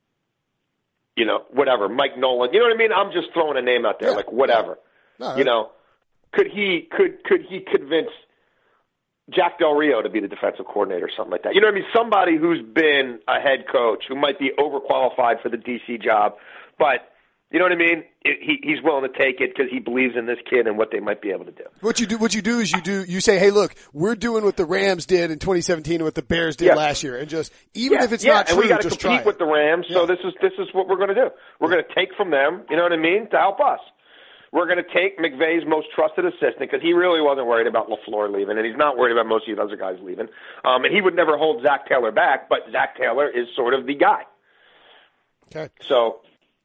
you know, whatever, Mike Nolan. You know what I mean? I'm just throwing a name out there, Yeah. like whatever. No, you know, could he could could he convince Jack Del Rio to be the defensive coordinator or something like that? You know what I mean? Somebody who's been a head coach who might be overqualified for the D C job, but you know what I mean? It, he, he's willing to take it because he believes in this kid and what they might be able to do. What you do, what you do is you do, you say, hey, look, we're doing what the Rams did in twenty seventeen and what the Bears did Yeah. last year, and just even yeah, if it's yeah, not and true, we got to just try compete with it. the Rams. So Yeah. this is this is what we're going to do. We're going to take from them. You know what I mean? To help us. We're going to take McVay's most trusted assistant because he really wasn't worried about LaFleur leaving, and he's not worried about most of the other guys leaving. Um, and he would never hold Zach Taylor back, but Zach Taylor is sort of the guy. Okay. So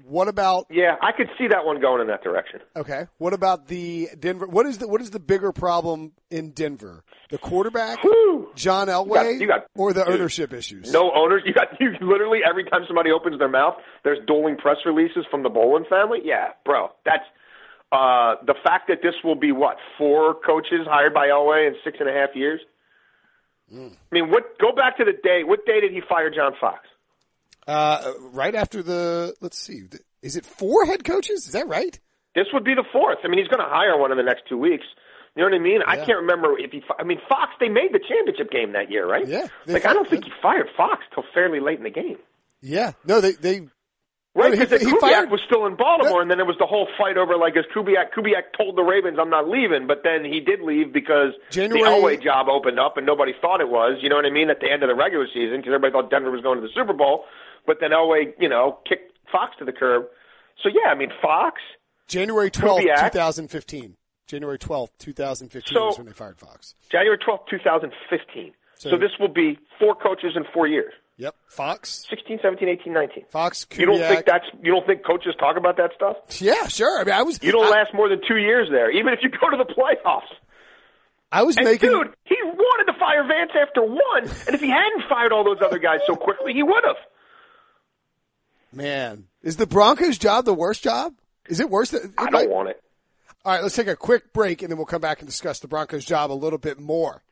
What about? Yeah, I could see that one going in that direction. Okay. What about the Denver? What is the what is the bigger problem in Denver? The quarterback, Whew. John Elway, you got, you got, or the dude, ownership issues? No owners. You got you literally every time somebody opens their mouth, there's dueling press releases from the Bolin family. Yeah, bro, that's uh, the fact that this will be what four coaches hired by Elway in six and a half years. Mm. I mean, what? Go back to the day. What day did he fire John Fox? Uh, right after the, let's see, is it four head coaches? Is that right? This would be the fourth. I mean, he's going to hire one in the next two weeks. You know what I mean? Yeah. I can't remember if he, I mean, Fox, they made the championship game that year, right? Yeah. Like, I don't think he fired Fox till fairly late in the game. Yeah. No, they, they, Right, because no, Kubiak fired, was still in Baltimore, yeah. and then there was the whole fight over, like, as Kubiak, Kubiak told the Ravens, I'm not leaving, but then he did leave because January, the Elway job opened up, and nobody thought it was, you know what I mean, at the end of the regular season, because everybody thought Denver was going to the Super Bowl, but then Elway, you know, kicked Fox to the curb. So, yeah, I mean, Fox. January twelfth, twenty fifteen. January twelfth, twenty fifteen so, is when they fired Fox. January twelfth, twenty fifteen. So, so this will be four coaches in four years. Yep. Fox. sixteen, seventeen, eighteen, nineteen. Fox, Kubiak. You don't think that's, you don't think coaches talk about that stuff? Yeah, sure. I mean, I was. You don't I, last more than two years there, even if you go to the playoffs. I was and making. Dude, he wanted to fire Vance after one, and if he hadn't fired all those other guys so quickly, he would have. Man, is the Broncos' job the worst job? Is it worse than? I don't might, want it. All right, let's take a quick break, and then we'll come back and discuss the Broncos' job a little bit more.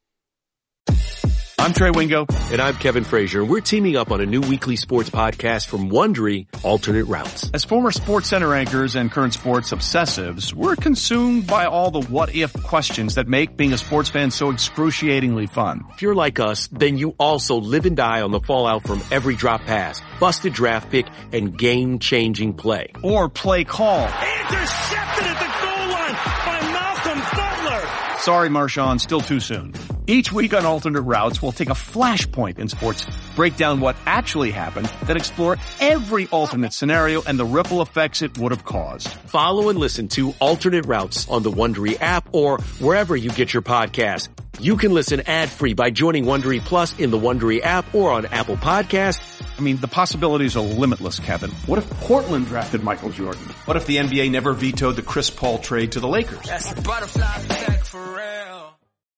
I'm Trey Wingo. And I'm Kevin Frazier. We're teaming up on a new weekly sports podcast from Wondery, Alternate Routes. As former Sports Center anchors and current sports obsessives, we're consumed by all the what-if questions that make being a sports fan so excruciatingly fun. If you're like us, then you also live and die on the fallout from every drop pass, busted draft pick, and game-changing play. Or play call. Intercepted at the goal line by Malcolm Butler. Sorry, Marshawn, still too soon. Each week on Alternate Routes, we'll take a flashpoint in sports, break down what actually happened, then explore every alternate scenario and the ripple effects it would have caused. Follow and listen to Alternate Routes on the Wondery app or wherever you get your podcast. You can listen ad-free by joining Wondery Plus in the Wondery app or on Apple Podcasts. I mean, the possibilities are limitless, Kevin. What if Portland drafted Michael Jordan? What if the N B A never vetoed the Chris Paul trade to the Lakers? That's the butterfly effect for real.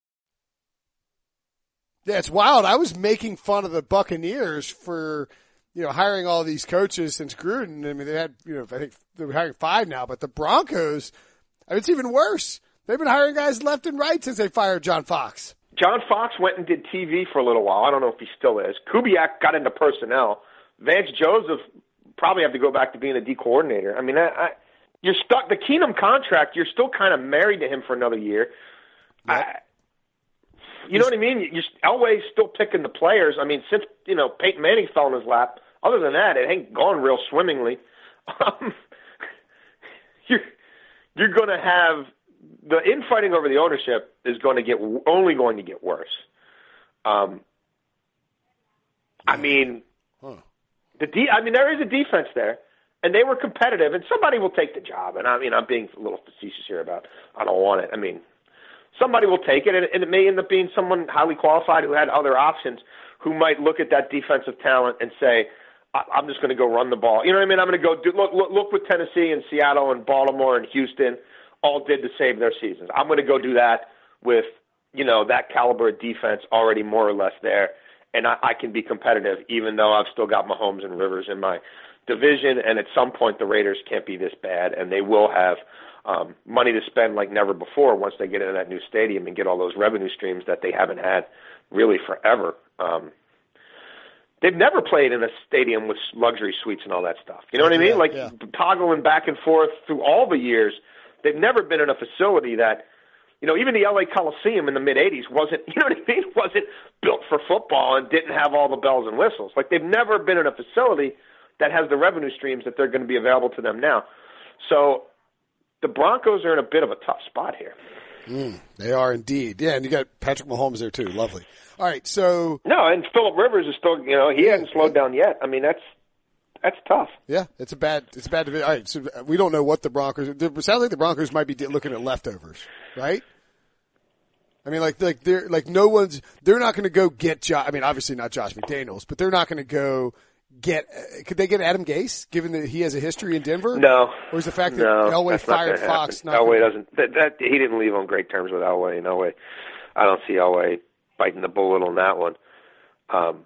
Yeah, it's wild. I was making fun of the Buccaneers for, you know, hiring all these coaches since Gruden. I mean, they had, you know, I think they're hiring five now, but the Broncos, I mean, it's even worse. They've been hiring guys left and right since they fired John Fox. John Fox went and did T V for a little while. I don't know if he still is. Kubiak got into personnel. Vance Joseph probably have to go back to being a D coordinator. I mean, I, I, you're stuck. The Keenum contract, you're still kind of married to him for another year. Yep. I, you know what I mean? You're, Elway's still picking the players. I mean, since, you know, Peyton Manning fell in his lap, other than that, it ain't gone real swimmingly. Um, you're you're going to have the infighting over the ownership is going to get only going to get worse. Um, I mean, huh. the de- I mean, there is a defense there, and they were competitive, and somebody will take the job. And I mean, I'm being a little facetious here about I don't want it. I mean, somebody will take it, and, and it may end up being someone highly qualified who had other options, who might look at that defensive talent and say, I- I'm just going to go run the ball. You know what I mean? I'm going to go do look, look look what Tennessee and Seattle and Baltimore and Houston all did to save their seasons. I'm going to go do that with, you know, that caliber of defense already more or less there, and I, I can be competitive even though I've still got Mahomes and Rivers in my division, and at some point the Raiders can't be this bad, and they will have um, money to spend like never before once they get into that new stadium and get all those revenue streams that they haven't had really forever. Um, they've never played in a stadium with luxury suites and all that stuff. You know what I mean? Yeah, like yeah. toggling back and forth through all the years. They've never been in a facility that, you know, even the L A Coliseum in the mid-eighties wasn't, you know what I mean, wasn't built for football and didn't have all the bells and whistles. Like, they've never been in a facility that has the revenue streams that they're going to be available to them now. So the Broncos are in a bit of a tough spot here. Mm, they are indeed. Yeah, and you got Patrick Mahomes there too. Lovely. All right, so. No, and Phillip Rivers is still, you know, he yeah, hasn't slowed down yet. I mean, that's. That's tough. Yeah, it's a bad, it's a bad division. All right, so we don't know what the Broncos. It sounds like the Broncos might be looking at leftovers, right? I mean, like, like they're like no one's. They're not going to go get Josh. I mean, obviously not Josh McDaniels, but they're not going to go get uh, could they get Adam Gase given that he has a history in Denver? No. Or is the fact that no, Elway that's not fired gonna Fox? happen. Not Elway gonna... doesn't. That, that he didn't leave on great terms with Elway. And Elway, I don't see Elway biting the bullet on that one. Um,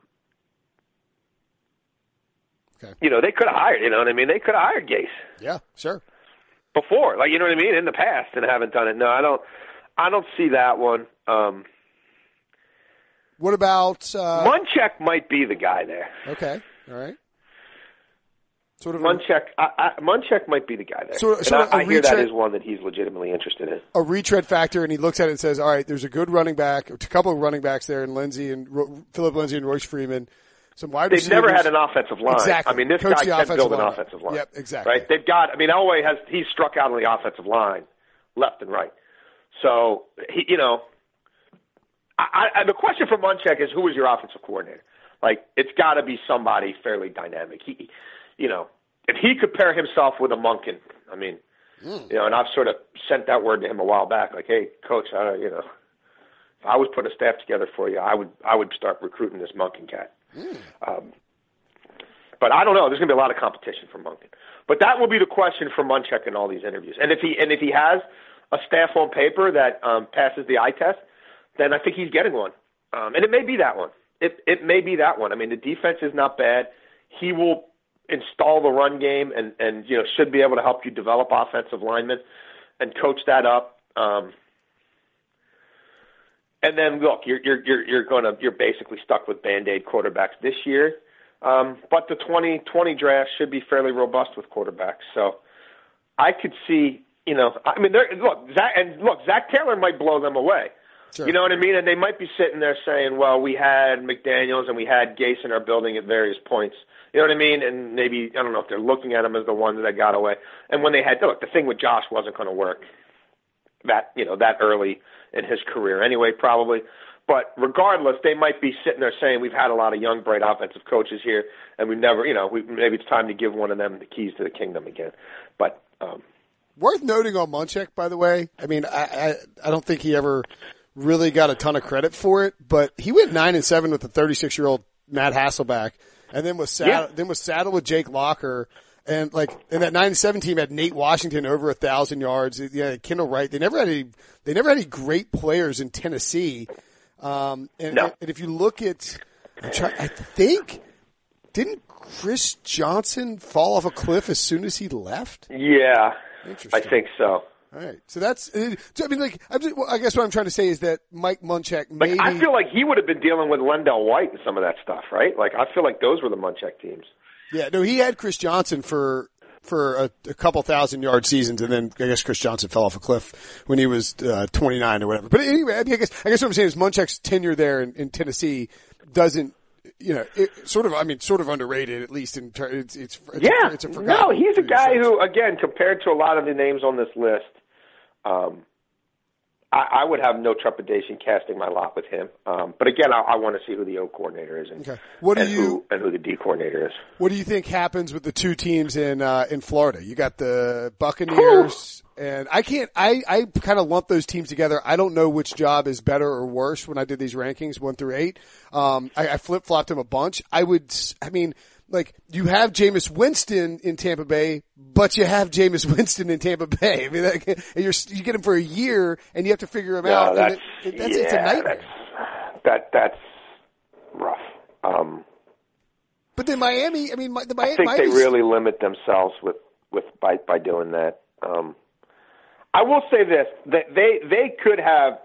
okay. You know, they could have hired. You know what I mean? They could have hired Gase. Yeah, sure. Before, like you know what I mean, in the past, and haven't done it. No, I don't. I don't see that one. Um, what about uh, Munchak? Might be the guy there. Okay, all right. Sort of Munchak. I, I, Munchak might be the guy there. Sort of, sort of I, I hear that retread, is one that he's legitimately interested in. A retread factor, and he looks at it and says, "All right, there's a good running back, a couple of running backs there, and Lindsey and Ro- Philip Lindsay and Royce Freeman." Some wide They've receivers. never had an offensive line. Exactly. I mean, this Coach guy can build an line. offensive line. Yep, exactly. Right? They've got. I mean, Elway has. He's struck out on the offensive line, left and right. So he, you know, I, I, the question for Munchak is who is your offensive coordinator? Like, it's got to be somebody fairly dynamic. He, you know, if he could pair himself with a Monken, I mean, mm. you know, and I've sort of sent that word to him a while back, like, hey, coach, I, you know, if I was put a staff together for you, I would, I would start recruiting this Monken cat. Mm. Um, but I don't know. There's going to be a lot of competition for Monken. But that will be the question for Munchak in all these interviews. And if he, and if he has a staff on paper that um, passes the eye test, then I think he's getting one. Um, and it may be that one. It, it may be that one. I mean, the defense is not bad. He will install the run game and, and you know, should be able to help you develop offensive linemen and coach that up. Um, and then look, you're you're you're, you're going to you're basically stuck with Band-Aid quarterbacks this year. Um, but the twenty twenty draft should be fairly robust with quarterbacks. So I could see, you know, I mean, look, Zach, and look, Zach Taylor might blow them away. Sure. You know what I mean? And they might be sitting there saying, well, we had McDaniels and we had Gase in our building at various points. You know what I mean? And maybe, I don't know if they're looking at him as the one that got away. And when they had, look, the thing with Josh wasn't going to work that, you know, that early in his career anyway, probably. But regardless, they might be sitting there saying, we've had a lot of young, bright offensive coaches here, and we've never, you know, we, maybe it's time to give one of them the keys to the kingdom again. But um, worth noting on Munchak, by the way, I mean, I, I, I don't think he ever really got a ton of credit for it, but he went nine and seven with the thirty-six-year-old Matt Hasselbeck, and then was saddled, yeah. then was saddled with Jake Locker. And like, and that nine and seven team had Nate Washington over a thousand yards. Yeah, Kendall Wright. They never had any. They never had any great players in Tennessee. Um, and, no. and if you look at, I'm trying, I think, didn't Chris Johnson fall off a cliff as soon as he left? Yeah, I think so. All right, so that's. I mean, like, I guess what I'm trying to say is that Mike Munchak maybe. Like, I feel like he would have been dealing with Lendell White and some of that stuff, right? Like, I feel like those were the Munchak teams. Yeah, no, he had Chris Johnson for for a, a couple thousand yard seasons, and then I guess Chris Johnson fell off a cliff when he was uh, twenty-nine or whatever. But anyway, I, mean, I guess I guess what I'm saying is Munchak's tenure there in, in Tennessee doesn't, you know, it, sort of. I mean, sort of underrated at least in ter- it's it's, it's yeah. A, it's a no, he's a guy who, again, compared to a lot of the names on this list, um, I, I would have no trepidation casting my lot with him. Um, but again, I, I want to see who the O coordinator is and, okay. what do and, you, who, and who the D coordinator is. What do you think happens with the two teams in uh, in Florida? You got the Buccaneers, and I can't. I I kind of lump those teams together. I don't know which job is better or worse when I did these rankings, one through eight. Um, I, I flip flopped them a bunch. I would. I mean. Like, you have Jameis Winston in Tampa Bay, but you have Jameis Winston in Tampa Bay. I mean, like, you're, you get him for a year, and you have to figure him no, out. That's, and it, that's, yeah, it's a nightmare. That's, that, that's rough. Um, but then Miami, I mean, the Miami. I think Miami's, they really limit themselves with, with by, by doing that. Um, I will say this, that they, they could have,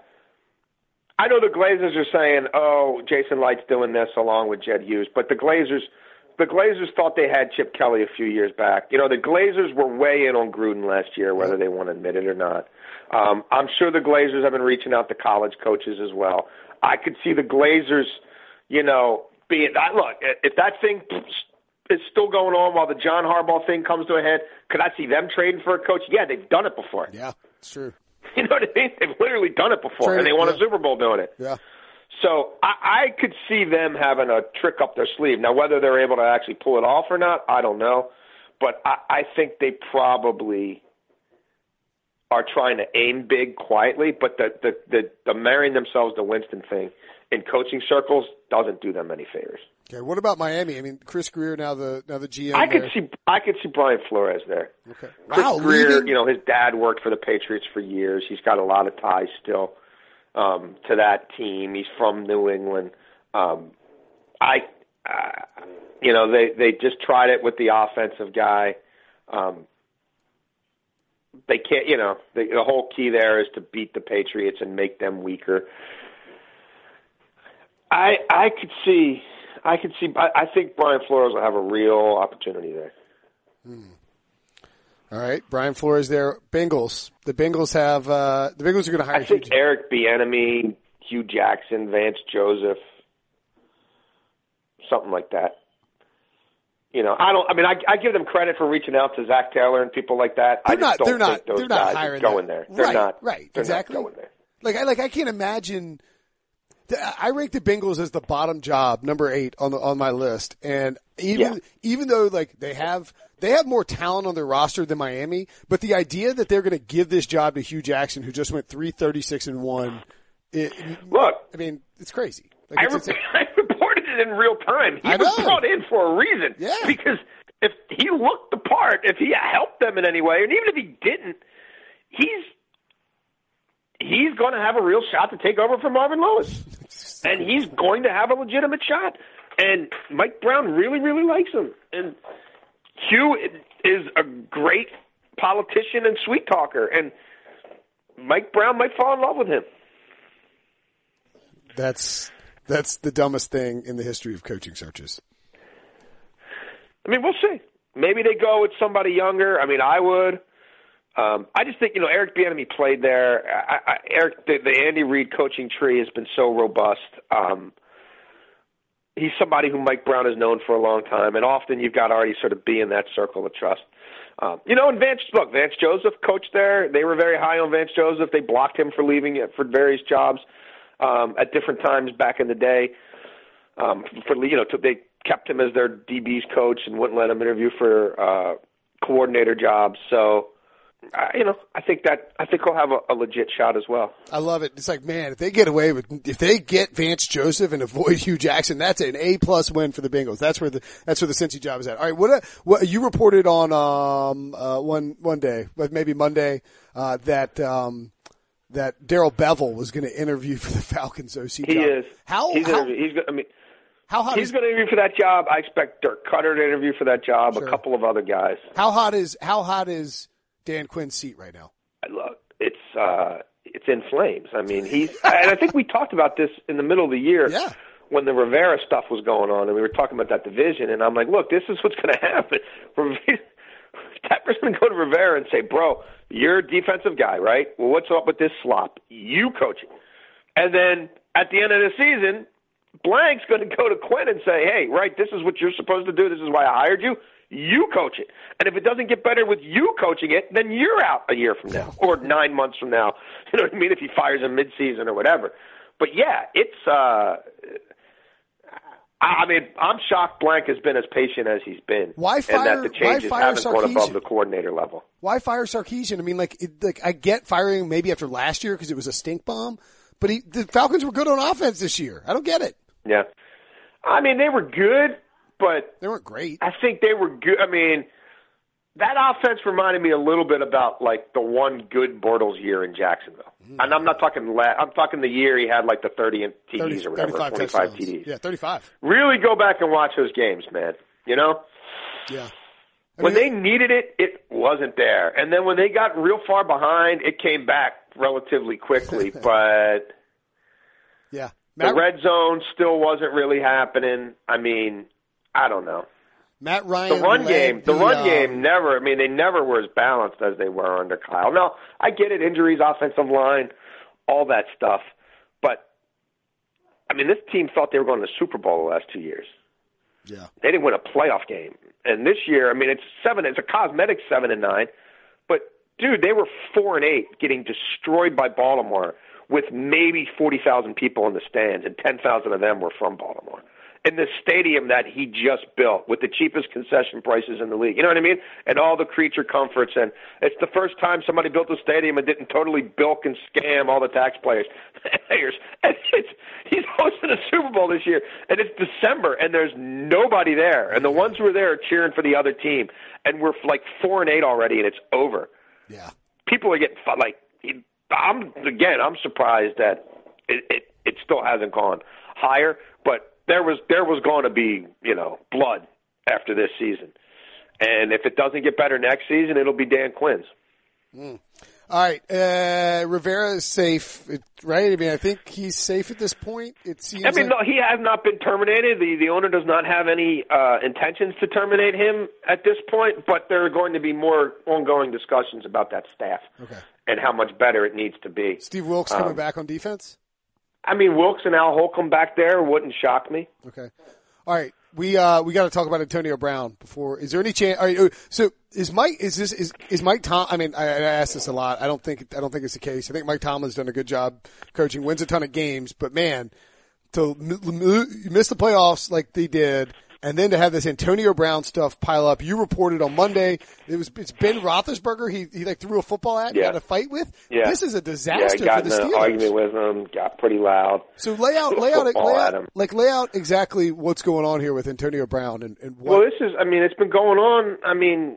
I know the Glazers are saying, oh, Jason Light's doing this along with Jed Hughes, but the Glazers, The Glazers thought they had Chip Kelly a few years back. You know, the Glazers were way in on Gruden last year, whether they want to admit it or not. Um, I'm sure the Glazers have been reaching out to college coaches as well. I could see the Glazers, you know, being – look, if that thing is still going on while the John Harbaugh thing comes to a head, could I see them trading for a coach? Yeah, they've done it before. Yeah, it's true. You know what I mean? They've literally done it before, Trade, and they won yeah. a Super Bowl doing it. Yeah. So I, I could see them having a trick up their sleeve. Now, whether they're able to actually pull it off or not, I don't know. But I, I think they probably are trying to aim big quietly, but the the the, the marrying themselves to Winston thing in coaching circles doesn't do them any favors. Okay, what about Miami? I mean, Chris Greer now the now the G M. I could there. see I could see Brian Flores there. Okay, Chris wow, Greer, leaving? you know, his dad worked for the Patriots for years. He's got a lot of ties still um, to that team. He's from New England. Um, I, uh, you know, they they just tried it with the offensive guy. Um, they can't, you know, the, the whole key there is to beat the Patriots and make them weaker. I I could see, I could see. I, I think Brian Flores will have a real opportunity there. Hmm. All right, Brian Flores there. Bengals. The Bengals have uh, the Bengals are going to hire. I think Hugh Eric Bieniemy, Hugh Jackson, Vance Joseph, something like that. You know, I don't. I mean, I, I give them credit for reaching out to Zach Taylor and people like that. They're I just not. don't They're not. think those They're not guys hiring are going that. there. They're right, not. Right. They're exactly. not going there. Like I like I can't imagine. I rank the Bengals as the bottom job, number eight on the on my list, and even Yeah. even though like they have they have more talent on their roster than Miami, but the idea that they're going to give this job to Hugh Jackson, who just went three thirty six and one, it, Look, I mean, it's crazy. Like, I, it's re- insane. I reported it in real time. He I was know. brought in for a reason. Yeah. Because if he looked the part, if he helped them in any way, and even if he didn't, he's he's going to have a real shot to take over from Marvin Lewis. And he's going to have a legitimate shot. And Mike Brown really, really likes him. And Hugh is a great politician and sweet talker. And Mike Brown might fall in love with him. That's that's the dumbest thing in the history of coaching searches. I mean, we'll see. Maybe they go with somebody younger. I mean, I would. Um, I just think, you know, Eric Bieniemy played there. I, I, Eric, the, the Andy Reid coaching tree has been so robust. Um, he's somebody who Mike Brown has known for a long time, and often you've got to already sort of be in that circle of trust. Um, you know, and Vance, look, Vance Joseph coached there. They were very high on Vance Joseph. They blocked him for leaving it for various jobs um, at different times back in the day. Um, for you know, to, they kept him as their D B's coach and wouldn't let him interview for uh, coordinator jobs. So. Uh, you know, I think that I think he'll have a, a legit shot as well. I love it. It's like, man, if they get away with, if they get Vance Joseph and avoid Hugh Jackson, that's an A plus win for the Bengals. That's where the that's where the Cincy job is at. All right, what uh, what you reported on um uh, one one day, but maybe Monday, uh, that um that Darrell Bevell was going to interview for the Falcons O C he job. He is. How he's how, he's I mean. how hot he's is, going to interview for that job. I expect Dirk Cutter to interview for that job. Sure. A couple of other guys. How hot is how hot is Dan Quinn's seat right now? Look, it's uh, it's in flames. I mean, he's, and I think we talked about this in the middle of the year Yeah. when the Rivera stuff was going on, and we were talking about that division. And I'm like, look, this is what's going to happen. Tepper's going to go to Rivera and say, bro, you're a defensive guy, right? Well, what's up with this slop? You coach it. And then at the end of the season, Blank's going to go to Quinn and say, hey, right, this is what you're supposed to do. This is why I hired you. You coach it. And if it doesn't get better with you coaching it, then you're out a year from now or nine months from now. You know what I mean? If he fires him midseason or whatever. But, yeah, it's uh, – I mean, I'm shocked Blank has been as patient as he's been. Why fire, and that the changes why fire haven't gone Sarkisian? above the coordinator level. Why fire Sarkisian? I mean, like, it, like I get firing maybe after last year because it was a stink bomb, but he, the Falcons were good on offense this year. I don't get it. Yeah. I mean, they were good. But they weren't great. I think they were good. I mean, that offense reminded me a little bit about like the one good Bortles year in Jacksonville. Mm. And I'm not talking. La- I'm talking the year he had like the thirty T Ds thirty, or whatever, twenty-five touchdowns. T Ds. Yeah, thirty-five. Really go back and watch those games, man. You know. Yeah. I when mean, they needed it, it wasn't there, and then when they got real far behind, it came back relatively quickly. But yeah, Matt, the red zone still wasn't really happening. I mean. I don't know. Matt Ryan. The run game, the, the run um, game never, I mean, they never were as balanced as they were under Kyle. Now, I get it, injuries, offensive line, all that stuff. But, I mean, this team thought they were going to the Super Bowl the last two years. Yeah. They didn't win a playoff game. And this year, I mean, it's seven, it's a cosmetic seven and nine. But, dude, they were four and eight getting destroyed by Baltimore with maybe forty thousand people in the stands, and ten thousand of them were from Baltimore. in the stadium that he just built with the cheapest concession prices in the league. You know what I mean? And all the creature comforts. And it's the first time somebody built a stadium and didn't totally bilk and scam all the taxpayers. And it's, he's hosting a Super Bowl this year, and it's December, and there's nobody there. And the ones who are there are cheering for the other team. And we're like four and eight already, and it's over. Yeah. People are getting like, I'm again, I'm surprised that it, it, it still hasn't gone higher, but there was there was going to be, you know, blood after this season. And if it doesn't get better next season, it'll be Dan Quinn's. Mm. All right. Uh, Rivera is safe, right? I mean, I think he's safe at this point. It seems I mean, like... no, he has not been terminated. The the owner does not have any uh, intentions to terminate him at this point, but there are going to be more ongoing discussions about that staff okay. and how much better it needs to be. Steve Wilks coming um, back on defense? I mean, Wilks and Al Holcomb back there wouldn't shock me. Okay. All right. We uh we got to talk about Antonio Brown before. Is there any chance? All right, so is Mike? Is this is is Mike Tom? I mean, I, I ask this a lot. I don't think I don't think it's the case. I think Mike Tomlin's done a good job coaching. Wins a ton of games, but man, to m- m- miss the playoffs like they did, and then to have this Antonio Brown stuff pile up. You reported on Monday it was it's Ben Roethlisberger. He he like threw a football at, yeah. had a fight with. Yeah. This is a disaster yeah, got for the in Steelers. an argument with him, got pretty loud. So lay out, lay out, Football lay at out, him. like lay out exactly what's going on here with Antonio Brown and, and what. Well, this is, I mean, it's been going on. I mean,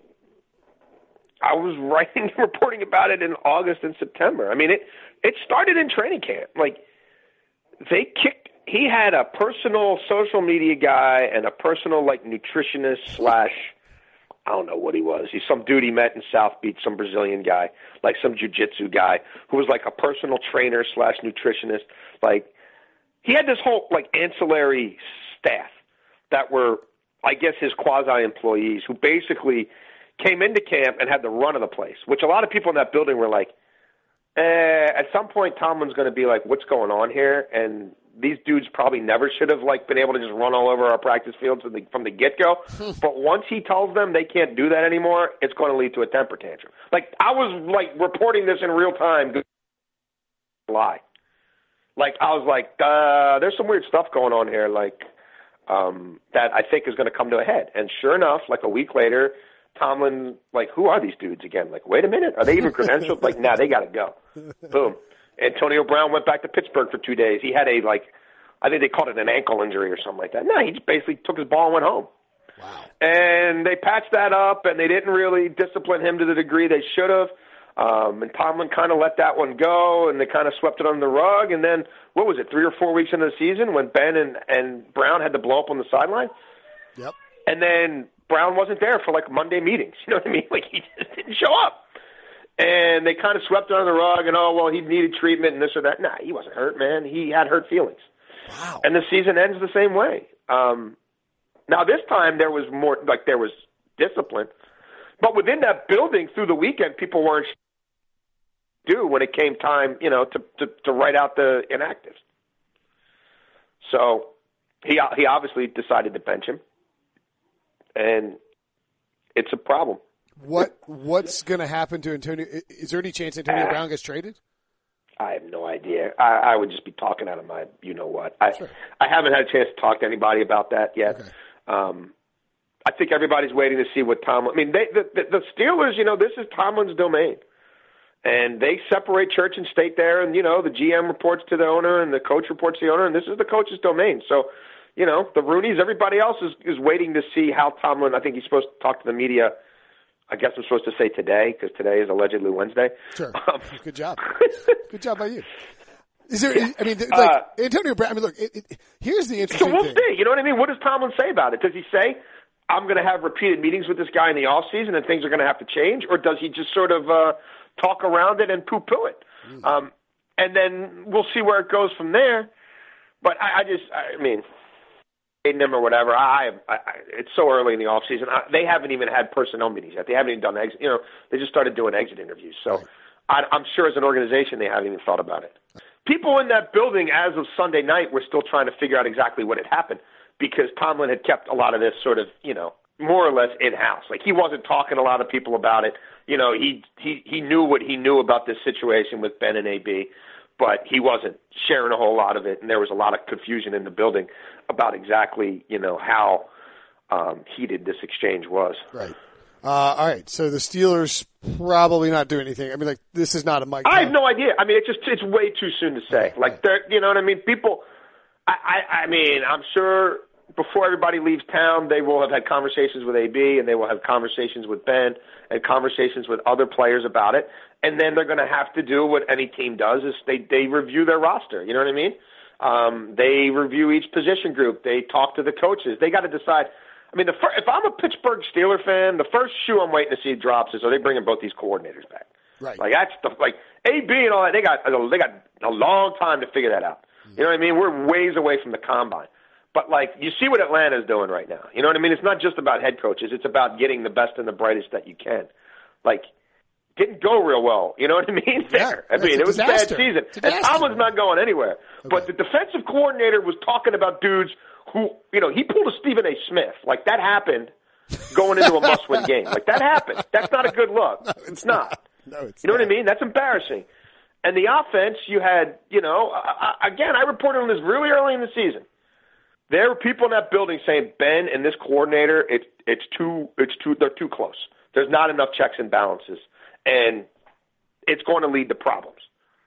I was writing, reporting about it in August and September. I mean, it it started in training camp. Like they kicked. He had a personal social media guy and a personal like nutritionist slash. I don't know what he was. He's some dude he met in South Beach, some Brazilian guy, like some jiu-jitsu guy who was like a personal trainer slash nutritionist. Like he had this whole like ancillary staff that were, I guess, his quasi-employees who basically came into camp and had the run of the place, which a lot of people in that building were like, eh, at some point Tomlin's going to be like, what's going on here? And these dudes probably never should have like been able to just run all over our practice fields from the, from the get-go. But once he tells them they can't do that anymore, it's going to lead to a temper tantrum. Like I was like reporting this in real time. Lie. Like I was like, uh, there's some weird stuff going on here, like um, that I think is going to come to a head. And sure enough, like a week later, Tomlin, like, who are these dudes again? Like, wait a minute, are they even credentialed? Like, nah, they got to go. Boom. Antonio Brown went back to Pittsburgh for two days. He had a, like, I think they called it an ankle injury or something like that. No, he just basically took his ball and went home. Wow. And they patched that up, and they didn't really discipline him to the degree they should have. Um, and Tomlin kind of let that one go, and they kind of swept it under the rug. And then, what was it, three or four weeks into the season when Ben and, and Brown had to blow up on the sideline? Yep. And then Brown wasn't there for, like, Monday meetings. You know what I mean? Like, he just didn't show up. And they kind of swept it under the rug, and, oh, well, he needed treatment and this or that. Nah, he wasn't hurt, man. He had hurt feelings. Wow. And the season ends the same way. Um, now, this time there was more, like, there was discipline. But within that building through the weekend, people weren't do when it came time, you know, to, to, to write out the inactives. So he he obviously decided to bench him, and it's a problem. What what's going to happen to Antonio? Is there any chance Antonio uh, Brown gets traded? I have no idea. I, I would just be talking out of my you know what. I sure. I haven't had a chance to talk to anybody about that yet. Okay. Um, I think everybody's waiting to see what Tomlin. I mean, they, the, the the Steelers. You know, this is Tomlin's domain. And they separate church and state there, and, you know, the G M reports to the owner and the coach reports to the owner, and this is the coach's domain. So, you know, the Rooneys, everybody else is, is waiting to see how Tomlin, I think he's supposed to talk to the media, I guess I'm supposed to say today, because today is allegedly Wednesday. Sure. Um, Good job. Good job by you. Is there, yeah. I mean, like, uh, Antonio Brown, I mean, look, it, it, here's the interesting so we'll thing. see. You know what I mean? What does Tomlin say about it? Does he say, I'm going to have repeated meetings with this guy in the offseason and things are going to have to change? Or does he just sort of uh, talk around it and poo-poo it? Mm. Um, and then we'll see where it goes from there. But I, I just, I mean, him or whatever, I, I, I, it's so early in the offseason. I, they haven't even had personnel meetings yet. They haven't even done exit. You know, they just started doing exit interviews. So right. I, I'm sure as an organization they haven't even thought about it. People in that building as of Sunday night were still trying to figure out exactly what had happened because Tomlin had kept a lot of this sort of, you know, more or less in-house. Like, he wasn't talking to a lot of people about it. You know, he he he knew what he knew about this situation with Ben and A B. but he wasn't sharing a whole lot of it, and there was a lot of confusion in the building about exactly, you know, how um, heated this exchange was. Right. Uh, all right. So the Steelers probably not do anything. I mean, like, this is not a Mike. I have no idea. I mean, it's just, it's way too soon to say. Right, like, right. they're, you know what I mean? People, I, I, I mean, I'm sure before everybody leaves town, they will have had conversations with A B, and they will have conversations with Ben, and conversations with other players about it. And then they're going to have to do what any team does, is they, they review their roster. You know what I mean? Um, they review each position group. They talk to the coaches. They got to decide. I mean, the fir- if I'm a Pittsburgh Steeler fan, the first shoe I'm waiting to see drops is, are they bringing both these coordinators back? Right. Like, that's the, like, A B and all that, they got, they got a long time to figure that out. You know what I mean? We're ways away from the combine. But, like, you see what Atlanta's doing right now. You know what I mean? It's not just about head coaches. It's about getting the best and the brightest that you can. Like, didn't go real well. You know what I mean? There. Yeah, I mean, it was disaster. a bad season. It's a And disaster. Tomlin's not going anywhere. Okay. But the defensive coordinator was talking about dudes who, you know, he pulled a Stephen A. Smith. Like, that happened going into a must-win game. Like, that happened. That's not a good look. No, it's, it's not. not. No, it's you know not. what I mean? That's embarrassing. And the offense, you had, you know, I, again, I reported on this really early in the season. There were people in that building saying, Ben and this coordinator, it, it's too, it's too, they're too close. There's not enough checks and balances, and it's going to lead to problems.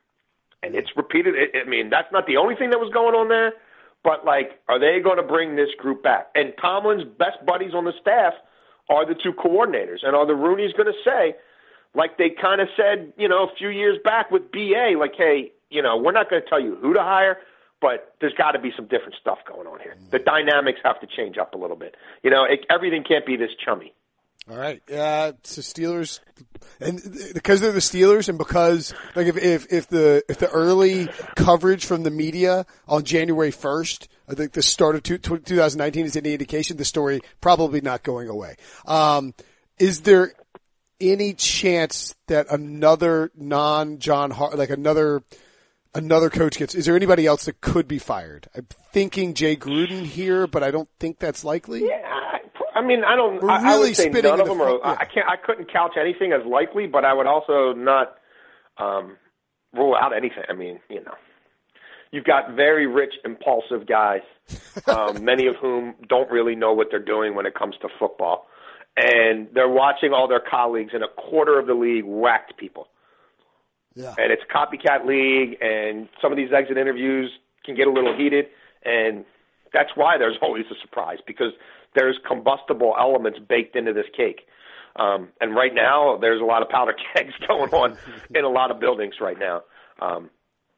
And it's repeated. I mean, that's not the only thing that was going on there, but, like, are they going to bring this group back? And Tomlin's best buddies on the staff are the two coordinators. And are the Rooney's going to say, like they kind of said, you know, a few years back with B A, like, hey, you know, we're not going to tell you who to hire, but there's got to be some different stuff going on here. The dynamics have to change up a little bit. You know, it, everything can't be this chummy. All right. Uh, so Steelers, and because they're the Steelers, and because like if, if if the if the early coverage from the media on January first, I think the start of two, twenty nineteen is any indication, the story probably not going away. Um, is there any chance that another non-John Har- like another another coach gets? Is there anybody else that could be fired? I'm thinking Jay Gruden here, but I don't think that's likely. Yeah. I mean, I don't. We're I, I really would say spinning none of the them are. front, yeah. I can't. I couldn't couch anything as likely, but I would also not um, rule out anything. I mean, you know, you've got very rich, impulsive guys, um, many of whom don't really know what they're doing when it comes to football, and they're watching all their colleagues in a quarter of the league whack people. Yeah. And it's a copycat league, and some of these exit interviews can get a little heated, and that's why there's always a surprise, because there's combustible elements baked into this cake. Um, and right now, there's a lot of powder kegs going on in a lot of buildings right now. Um,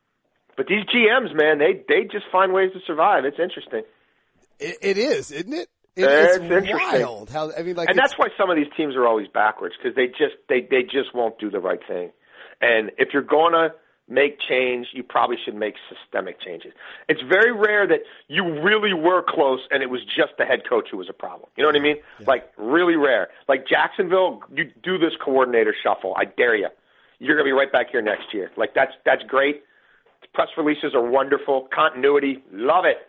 but these G Ms, man, they, they just find ways to survive. It's interesting. It, it is, isn't it? It it's is interesting. wild. How, I mean, like, and that's why some of these teams are always backwards, because they just, they, they just won't do the right thing. And if you're going to make change, you probably should make systemic changes. It's very rare that you really were close and it was just the head coach who was a problem. You know what I mean? Yeah. Like, really rare. Like Jacksonville, you do this coordinator shuffle. I dare you. You're going to be right back here next year. Like, that's that's great. Press releases are wonderful. Continuity, love it.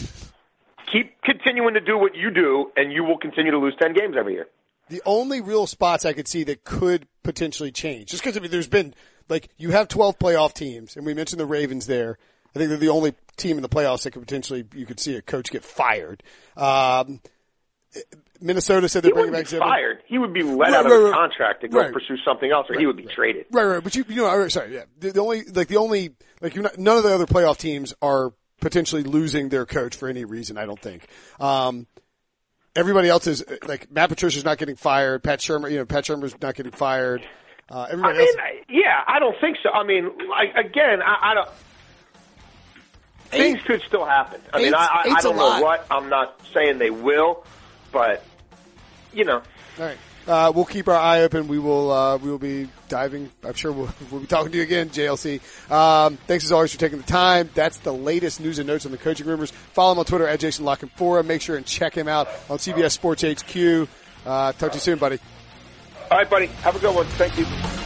Keep continuing to do what you do, and you will continue to lose ten games every year. The only real spots I could see that could potentially change, just because I mean, there's been like you have twelve playoff teams, and we mentioned the Ravens there. I think they're the only team in the playoffs that could potentially you could see a coach get fired. Um, Minnesota said they're he bringing wouldn't back be Zimmer. fired. He would be let Right, out of right, his right. contract to go Right. pursue something else, or Right, he would be right. traded. Right, right. But you, you know, all right, sorry, yeah. The, the only, like the only, like you're not, none of the other playoff teams are potentially losing their coach for any reason. I don't think. Um, everybody else is like Matt Patricia's not getting fired. Pat Shermer, you know, Pat Shermer's not getting fired. Uh, everybody I mean, else. yeah, I don't think so. I mean, like again, I, I don't. Things Eight- could still happen. I mean, eight's- I, I, I eight's a don't know lot. what. I'm not saying they will, but you know. All right. Uh, we'll keep our eye open. We will, uh, we will be diving. I'm sure we'll, we'll be talking to you again, J L C. Um, thanks as always for taking the time. That's the latest news and notes on the coaching rumors. Follow him on Twitter at Jason La Canfora. Make sure and check him out on C B S Sports H Q. Uh, talk to you soon, buddy. All right, buddy. Have a good one. Thank you.